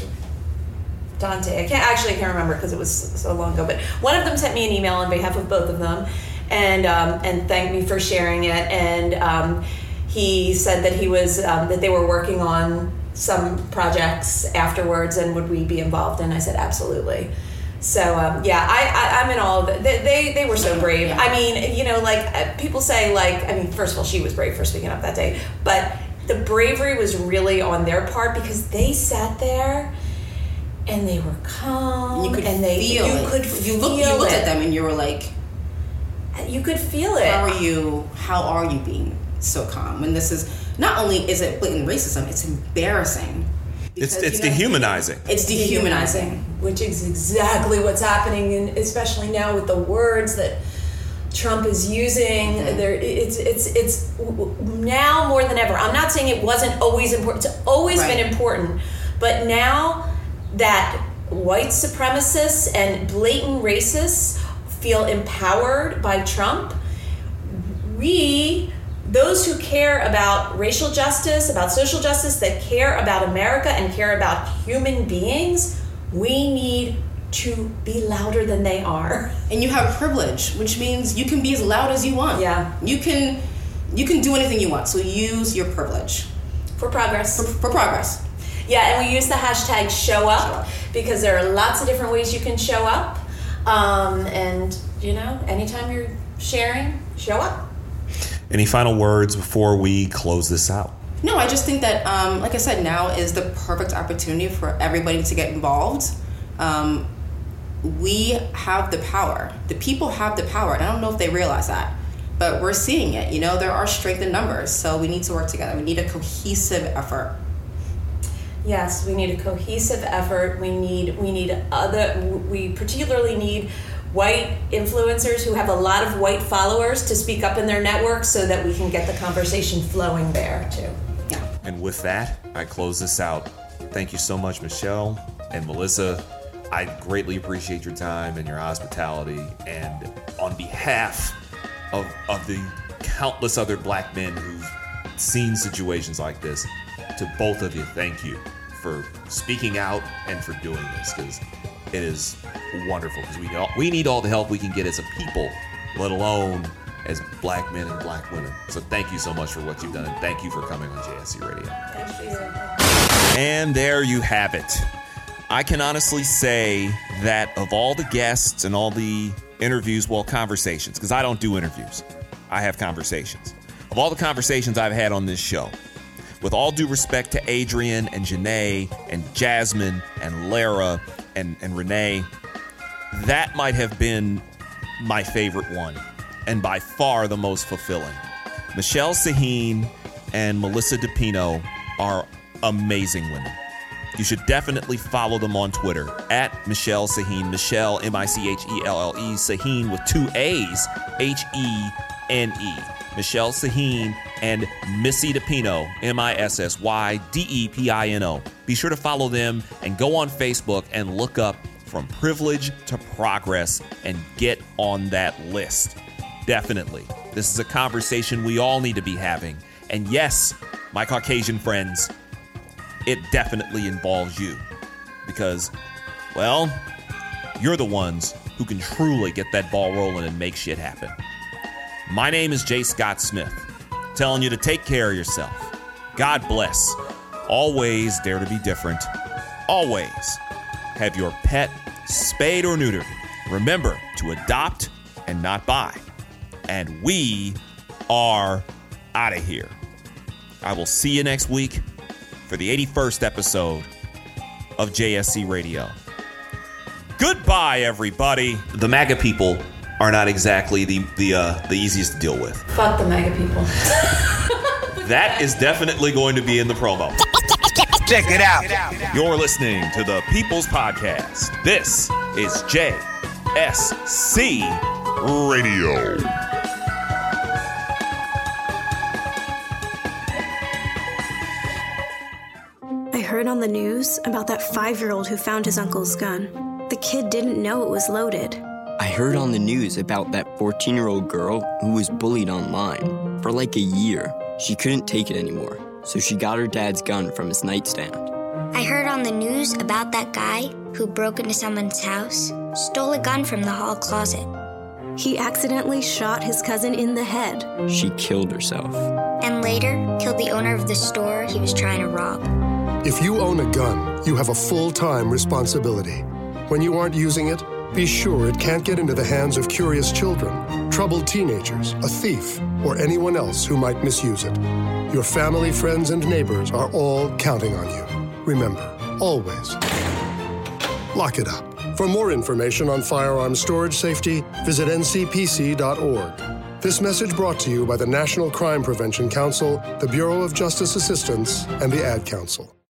K: Dante. I can't actually I can't remember because it was so long ago. But one of them sent me an email on behalf of both of them, and um, and thanked me for sharing it. And um, he said that he was um, that they were working on some projects afterwards, and would we be involved? And I said absolutely. So um, yeah, I, I I'm in all of it. They, they they were so brave. I mean, you know, like uh, people say, like I mean, first of all, she was brave for speaking up that day, but the bravery was really on their part because they sat there. And they were calm.
L: You could
K: and they,
L: feel
K: you
L: it.
K: Could
L: you
K: feel
L: look. You looked
K: it.
L: at them and you were like,
K: you could feel it.
L: How are you? How are you being so calm? When this is not only is it blatant racism, it's embarrassing.
A: It's
L: Because,
A: it's
L: you know,
A: dehumanizing.
L: It's dehumanizing,
K: which is exactly what's happening, and especially now with the words that Trump is using.
L: Mm-hmm.
K: There, it's it's it's now more than ever. I'm not saying it wasn't always important. It's always
L: Right.
K: been important, but now that white supremacists and blatant racists feel empowered by Trump, we, those who care about racial justice, about social justice, that care about America and care about human beings, we need to be louder than they are.
L: And you have privilege, which means you can be as loud as you want.
K: Yeah.
L: You can you can do anything you want. So use your privilege.
K: For progress.
L: For, for progress.
K: Yeah, and we use the hashtag show up, show up because there are lots of different ways you can show up. Um, and, you know, anytime you're sharing, show up.
A: Any final words before we close this out?
L: No, I just think that, um, like I said, now is the perfect opportunity for everybody to get involved. Um, we have the power. The people have the power. And I don't know if they realize that, but we're seeing it. You know, there are strength in numbers, so we need to work together. We need a cohesive effort.
K: Yes, we need a cohesive effort. We need we need other. We particularly need white influencers who have a lot of white followers to speak up in their networks, so that we can get the conversation flowing there too.
L: Yeah.
A: And with that, I close this out. Thank you so much, Michelle and Melissa. I greatly appreciate your time and your hospitality. And on behalf of of the countless other black men who've seen situations like this, to both of you, thank you for speaking out and for doing this, because it is wonderful, because we, we need all the help we can get as a people, let alone as black men and black women. So thank you so much for what you've done, and thank you for coming on J S C Radio.
K: Thank you.
A: And there you have it. I can honestly say that of all the guests and all the interviews, well, conversations, because I don't do interviews, I have conversations. Of all the conversations I've had on this show, with all due respect to Adrian and Janae and Jasmine and Lara and, and Renee, that might have been my favorite one, and by far the most fulfilling. Michelle Sahin and Melissa DePino are amazing women. You should definitely follow them on Twitter, at Michelle Sahin. Michelle, M I C H E L L E, Sahin with two A's, H E N E. Michelle Sahin and Missy DePino, M I S S Y D E P I N O. Be sure to follow them and go on Facebook and look up From Privilege to Progress and get on that list. Definitely. This is a conversation we all need to be having. And yes, my Caucasian friends, it definitely involves you. Because, well, you're the ones who can truly get that ball rolling and make shit happen. My name is J. Scott Smith, telling you to take care of yourself. God bless. Always dare to be different. Always have your pet spayed or neutered. Remember to adopt and not buy. And we are out of here. I will see you next week for the eighty-first episode of J S C Radio. Goodbye, everybody. The MAGA people are not exactly the the uh, the easiest to deal with.
K: Fuck the MAGA people.
A: That is definitely going to be in the promo.
C: Check it out.
A: You're listening to the People's Podcast. This is J S C Radio.
F: I heard on the news about that five-year-old who found his uncle's gun. The kid didn't know it was loaded.
V: I heard on the news about that fourteen-year-old girl who was bullied online for like a year. She couldn't take it anymore, so she got her dad's gun from his nightstand.
W: I heard on the news about that guy who broke into someone's house, stole a gun from the hall closet.
F: He accidentally shot his cousin in the head.
V: She killed herself.
W: And later, killed the owner of the store he was trying to rob.
X: If you own a gun, you have a full-time responsibility. When you aren't using it, be sure it can't get into the hands of curious children, troubled teenagers, a thief, or anyone else who might misuse it. Your family, friends, and neighbors are all counting on you. Remember, always, lock it up. For more information on firearm storage safety, visit N C P C dot org. This message brought to you by the National Crime Prevention Council, the Bureau of Justice Assistance, and the Ad Council.